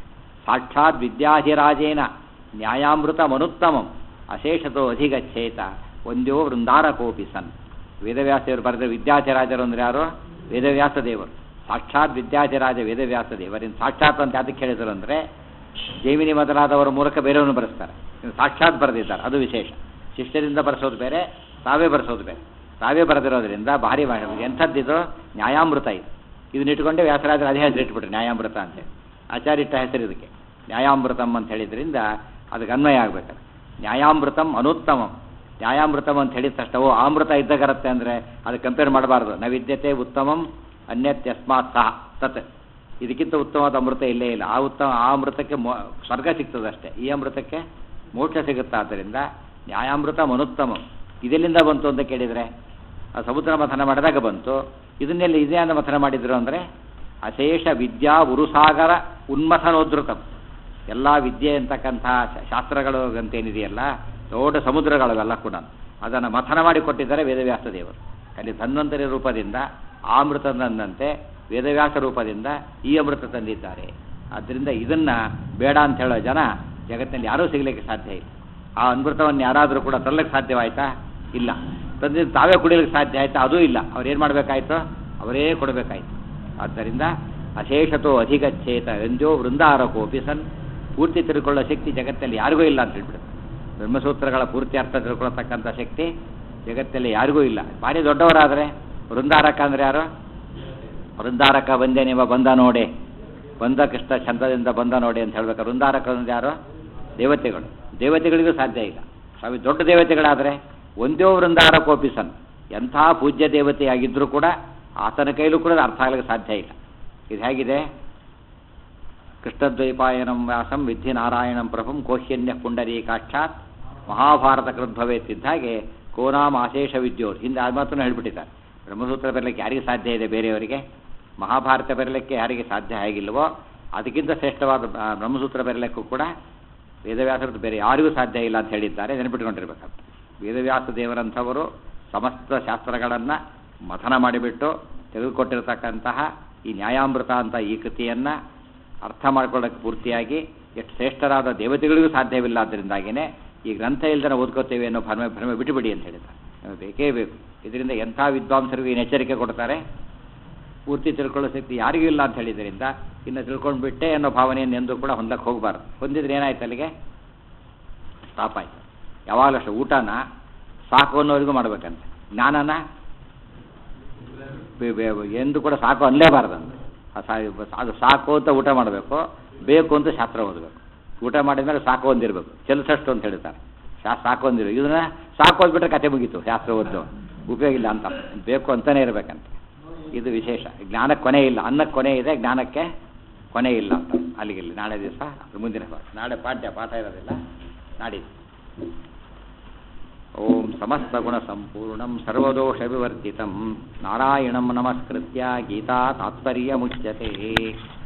A: ಸಾಕ್ಷಾತ್ ವಿದ್ಯಾಧಿರಾಜೇನ ನ್ಯಾಯಾಮೃತಮನುತ್ತಮಂ ಅಶೇಷತೋ ಅಧಿಗಚ್ಚೇತ ಒಂದ್ಯೋ ವೃಂದಾರಕೋಪಿ ಸನ್. ವೇದವ್ಯಾಸದೇವರು ಬರೆದ ವಿದ್ಯಾಧಿರಾಜರು ಅಂದರೆ ಯಾರು? ವೇದವ್ಯಾಸ ದೇವರು. ಸಾಕ್ಷಾತ್ ವಿದ್ಯಾಧಿರಾಜ ವೇದವ್ಯಾಸ ದೇವರಿಂದ ಸಾಕ್ಷಾತ್ ಅಂತ ಅದಕ್ಕೆ ಹೇಳಿದರು ಅಂದರೆ ಜೈಮಿನಿ ಮೊದಲಾದವರ ಮೂಲಕ ಬೇರೆಯವನ್ನು ಬರೆಸ್ತಾರೆ, ಸಾಕ್ಷಾತ್ ಬರೆದಿದ್ದಾರೆ, ಅದು ವಿಶೇಷ. ಶಿಷ್ಯರಿಂದ ಬರೆಸೋದು ಬೇರೆ, ತಾವೇ ಬರೆಸೋದು ಬೇರೆ. ತಾವೇ ಬರೆದಿರೋದ್ರಿಂದ ಭಾರಿ ಎಂಥದ್ದಿದು ನ್ಯಾಯಾಮೃತ ಇದು. ಇದನ್ನ ಇಟ್ಕೊಂಡೆ ವ್ಯಾಸರಾಜರು ಅದೇ ಹೆಸರು ಇಟ್ಬಿಟ್ರೆ ನ್ಯಾಯಾಮೃತ ಅಂತೇಳಿ. ಆಚಾರ್ಯ ಇಟ್ಟ ಹೆಸರು ಇದಕ್ಕೆ ನ್ಯಾಯಾಮೃತಂ ಅಂತ ಹೇಳಿದ್ರಿಂದ ಅದಕ್ಕೆ ಅನ್ವಯ ಆಗಬೇಕಾದ್ರೆ ನ್ಯಾಯಾಮೃತಂ ಅನುತ್ತಮಂ. ನ್ಯಾಯಾಮೃತಂ ಅಂತ ಹೇಳಿದ ತಕ್ಷಣ ಓ ಅಮೃತ ಇದ್ದಾಗತ್ತೆ ಅಂದರೆ ಅದು ಕಂಪೇರ್ ಮಾಡಬಾರ್ದು. ನವಿದ್ಯತೆ ಉತ್ತಮಂ ಅನ್ಯತ್ಯಸ್ಮಾತ್ ಸಹ ತತ್. ಇದಕ್ಕಿಂತ ಉತ್ತಮವಾದ ಅಮೃತ ಇಲ್ಲೇ ಇಲ್ಲ. ಆ ಅಮೃತಕ್ಕೆ ಸ್ವರ್ಗ ಸಿಗ್ತದಷ್ಟೇ, ಈ ಅಮೃತಕ್ಕೆ ಮೋಕ್ಷ ಸಿಗುತ್ತೆ. ಆದ್ದರಿಂದ ನ್ಯಾಯಾಮೃತ ಅನುತ್ತಮಂ ಇದೆಲ್ಲಿಂದ ಬಂತು ಅಂತ ಕೇಳಿದರೆ ಆ ಸಮುದ್ರ ಮಥನ ಮಾಡಿದಾಗ ಬಂತು. ಇದನ್ನೆಲ್ಲ ಇದೇನ ಮಥನ ಮಾಡಿದ್ರು ಅಂದರೆ ಅಶೇಷ ವಿದ್ಯಾ ಉರುಸಾಗರ ಉನ್ಮಥನೋದ್ಧೃತಂ. ಎಲ್ಲ ವಿದ್ಯೆ ಅಂತಕ್ಕಂಥ ಶಾಸ್ತ್ರಗಳು ಅಂತೇನಿದೆಯಲ್ಲ ದೊಡ್ಡ ಸಮುದ್ರಗಳವೆಲ್ಲ ಕೂಡ ಅದನ್ನು ಮಥನ ಮಾಡಿ ಕೊಟ್ಟಿದ್ದಾರೆ ವೇದವ್ಯಾಸ ದೇವರು. ಅಲ್ಲಿ ಧನ್ವಂತರಿ ರೂಪದಿಂದ ಆ ಅಮೃತ ತಂದಂತೆ ವೇದವ್ಯಾಸ ರೂಪದಿಂದ ಈ ಅಮೃತ ತಂದಿದ್ದಾರೆ. ಆದ್ದರಿಂದ ಇದನ್ನು ಬೇಡ ಅಂತ ಹೇಳೋ ಜನ ಜಗತ್ತಿನಲ್ಲಿ ಯಾರೂ ಸಿಗಲಿಕ್ಕೆ ಸಾಧ್ಯ ಇಲ್ಲ. ಆ ಅಮೃತವನ್ನು ಯಾರಾದರೂ ಕೂಡ ತರಲಿಕ್ಕೆ ಸಾಧ್ಯವಾಯಿತಾ? ಇಲ್ಲ. ತಂದಿದ್ದು ತಾವೇ ಕುಡಿಲಿಕ್ಕೆ ಸಾಧ್ಯ ಆಯಿತಾ? ಅದೂ ಇಲ್ಲ. ಅವ್ರೇನು ಮಾಡಬೇಕಾಯ್ತು? ಅವರೇ ಕೊಡಬೇಕಾಯ್ತು. ಆದ್ದರಿಂದ ಅಶೇಷತೋ ಅಧಿಗಚ್ಚೇತ ಎಂಜೋ ವೃಂದಾರಕೋಪಿ ಸನ್. ಪೂರ್ತಿ ತಿಳ್ಕೊಳ್ಳೋ ಶಕ್ತಿ ಜಗತ್ತಲ್ಲಿ ಯಾರಿಗೂ ಇಲ್ಲ ಅಂತ ಹೇಳ್ಬಿಡುತ್ತೆ. ಬ್ರಹ್ಮಸೂತ್ರಗಳ ಪೂರ್ತಿ ಅರ್ಥ ತಿಳ್ಕೊಳ್ತಕ್ಕಂಥ ಶಕ್ತಿ ಜಗತ್ತಲ್ಲಿ ಯಾರಿಗೂ ಇಲ್ಲ. ಭಾರಿ ದೊಡ್ಡವರಾದರೆ ವೃಂದಾರಕ ಅಂದರೆ ಯಾರು? ವೃಂದಾರಕ ಬಂದೆ ನೀವು ಬಂದ ನೋಡೆ, ಬಂದ ಕೃಷ್ಣ ಚಂದದಿಂದ ಬಂದ ನೋಡಿ ಅಂತ ಹೇಳ್ಬೇಕು. ವೃಂದಾರಕ ಅಂದರೆ ಯಾರು? ದೇವತೆಗಳು. ದೇವತೆಗಳಿಗೂ ಸಾಧ್ಯ ಇಲ್ಲ. ಸ್ವಾಮಿ ದೊಡ್ಡ ದೇವತೆಗಳಾದರೆ ಒಂದೇ ವೃಂದಾರಕೋಪಿ ಸನ್. ಎಂಥ ಪೂಜ್ಯ ದೇವತೆಯಾಗಿದ್ದರೂ ಕೂಡ ಆತನ ಕೈಲೂ ಕೂಡ ಅರ್ಥ ಆಗಲಿಕ್ಕೆ ಸಾಧ್ಯ ಇಲ್ಲ. ಇದು ಹೇಗಿದೆ? ಕೃಷ್ಣದ್ವೈಪಾಯನಂ ವ್ಯಾಸಂ ವಿದ್ಧಿ ನಾರಾಯಣಂ ಪ್ರಭುಂ ಕೋಹ್ಯನ್ಯ ಪುಂಡರೀಕಾಕ್ಷಾತ್ ಮಹಾಭಾರತ ಕೃದ್ಭವೇತ್ತಿದ್ದ ಹಾಗೆ ಕೋನಾಮ ಅಶೇಷ ವಿದ್ಯೋರು ಹಿಂದೆ ಆ ಮಾತನ್ನು ಹೇಳ್ಬಿಟ್ಟಿದ್ದಾರೆ. ಬ್ರಹ್ಮಸೂತ್ರ ಬರಲಿಕ್ಕೆ ಯಾರಿಗೆ ಸಾಧ್ಯ ಇದೆ ಬೇರೆಯವರಿಗೆ? ಮಹಾಭಾರತ ಬರಲಿಕ್ಕೆ ಯಾರಿಗೆ ಸಾಧ್ಯ ಆಗಿಲ್ವೋ ಅದಕ್ಕಿಂತ ಶ್ರೇಷ್ಠವಾದ ಬ್ರಹ್ಮಸೂತ್ರ ಬರಲಿಕ್ಕೂ ಕೂಡ ವೇದವ್ಯಾಸರದ್ದು ಬೇರೆ ಯಾರಿಗೂ ಸಾಧ್ಯ ಇಲ್ಲ ಅಂತ ಹೇಳಿದ್ದಾರೆ. ನೆನಪಿಟ್ಕೊಂಡಿರ್ಬೇಕು. ವೇದವ್ಯಾಸ ದೇವರಂಥವರು ಸಮಸ್ತ ಶಾಸ್ತ್ರಗಳನ್ನು ಮಥನ ಮಾಡಿಬಿಟ್ಟು ತೆಗೆದುಕೊಟ್ಟಿರತಕ್ಕಂತಹ ಈ ನ್ಯಾಯಾಮೃತ ಅಂತ ಈ ಕೃತಿಯನ್ನು ಅರ್ಥ ಮಾಡ್ಕೊಳ್ಳೋಕ್ಕೆ ಪೂರ್ತಿಯಾಗಿ ಎಷ್ಟು ಶ್ರೇಷ್ಠರಾದ ದೇವತೆಗಳಿಗೂ ಸಾಧ್ಯವಿಲ್ಲ. ಅದರಿಂದಾಗಿಯೇ ಈ ಗ್ರಂಥ ಇಲ್ದನ ಓದ್ಕೋತೇವೆ ಅನ್ನೋ ಭ್ರಮೆ ಬಿಟ್ಟುಬಿಡಿ ಅಂತ ಹೇಳಿದ್ದಾರೆ. ಬೇಕೇ ಬೇಕು. ಇದರಿಂದ ಎಂಥ ವಿದ್ವಾಂಸರಿಗೂ ಏನು ಎಚ್ಚರಿಕೆ ಕೊಡ್ತಾರೆ? ಪೂರ್ತಿ ತಿಳ್ಕೊಳ್ಳೋ ಶಕ್ತಿ ಯಾರಿಗೂ ಇಲ್ಲ ಅಂತ ಹೇಳಿದ್ರಿಂದ ಇನ್ನು ತಿಳ್ಕೊಂಡು ಬಿಟ್ಟೆ ಅನ್ನೋ ಭಾವನೆಯನ್ನು ಎಂದೂ ಕೂಡ ಹೊಂದಕ್ಕೆ ಹೋಗಬಾರ್ದು. ಹೊಂದಿದ್ರೆ ಏನಾಯ್ತು? ಅಲ್ಲಿಗೆ ಸ್ಟಾಪ್ ಆಯಿತು. ಯಾವಾಗಲೂ ಅಷ್ಟೇ ಊಟನ ಸಾಕು ಅನ್ನೋರಿಗೂ ಮಾಡ್ಬೇಕಂತೆ, ಜ್ಞಾನನ ಎಂದು ಕೂಡ ಸಾಕು ಅನ್ನಲೇಬಾರ್ದಂತೆ. ಅದು ಸಾಕು ಅಂತ ಊಟ ಮಾಡಬೇಕು, ಬೇಕು ಅಂತ ಶಾಸ್ತ್ರ ಓದಬೇಕು. ಊಟ ಮಾಡಿದ ಮೇಲೆ ಸಾಕು ಒಂದಿರಬೇಕು, ಚೆಲ್ಸಷ್ಟು ಅಂತ ಹೇಳ್ತಾರೆ. ಸಾಕು ಒಂದಿರಬೇಕು. ಇದನ್ನ ಸಾಕು ಓದ್ಬಿಟ್ರೆ ಕತೆ ಮುಗೀತು, ಶಾಸ್ತ್ರ ಓದ್ದು ಉಪಯೋಗ ಇಲ್ಲ ಅಂತ. ಬೇಕು ಅಂತಲೇ ಇರಬೇಕಂತೆ. ಇದು ವಿಶೇಷ. ಜ್ಞಾನಕ್ಕೆ ಕೊನೆ ಇಲ್ಲ, ಅನ್ನಕ್ಕೆ ಕೊನೆ ಇದೆ, ಜ್ಞಾನಕ್ಕೆ ಕೊನೆ ಇಲ್ಲ ಅಂತ. ಅಲ್ಲಿಗೆ ನಾಳೆ ದಿವಸ ಮುಂದಿನ ನಾಳೆ ಪಾಠ ಇರೋದಿಲ್ಲ, ನಾಡಿದ್ದು. ಓಂ ಸಮಸ್ತ ಗುಣ ಸಂಪೂರ್ಣಂ ಸರ್ವದೋಷ ವಿವರ್ಜಿತಂ ನಾರಾಯಣಂ ನಮಸ್ಕೃತ್ಯ ಗೀತಾ ತಾತ್ಪರ್ಯ ಮುಚ್ಯತೆ.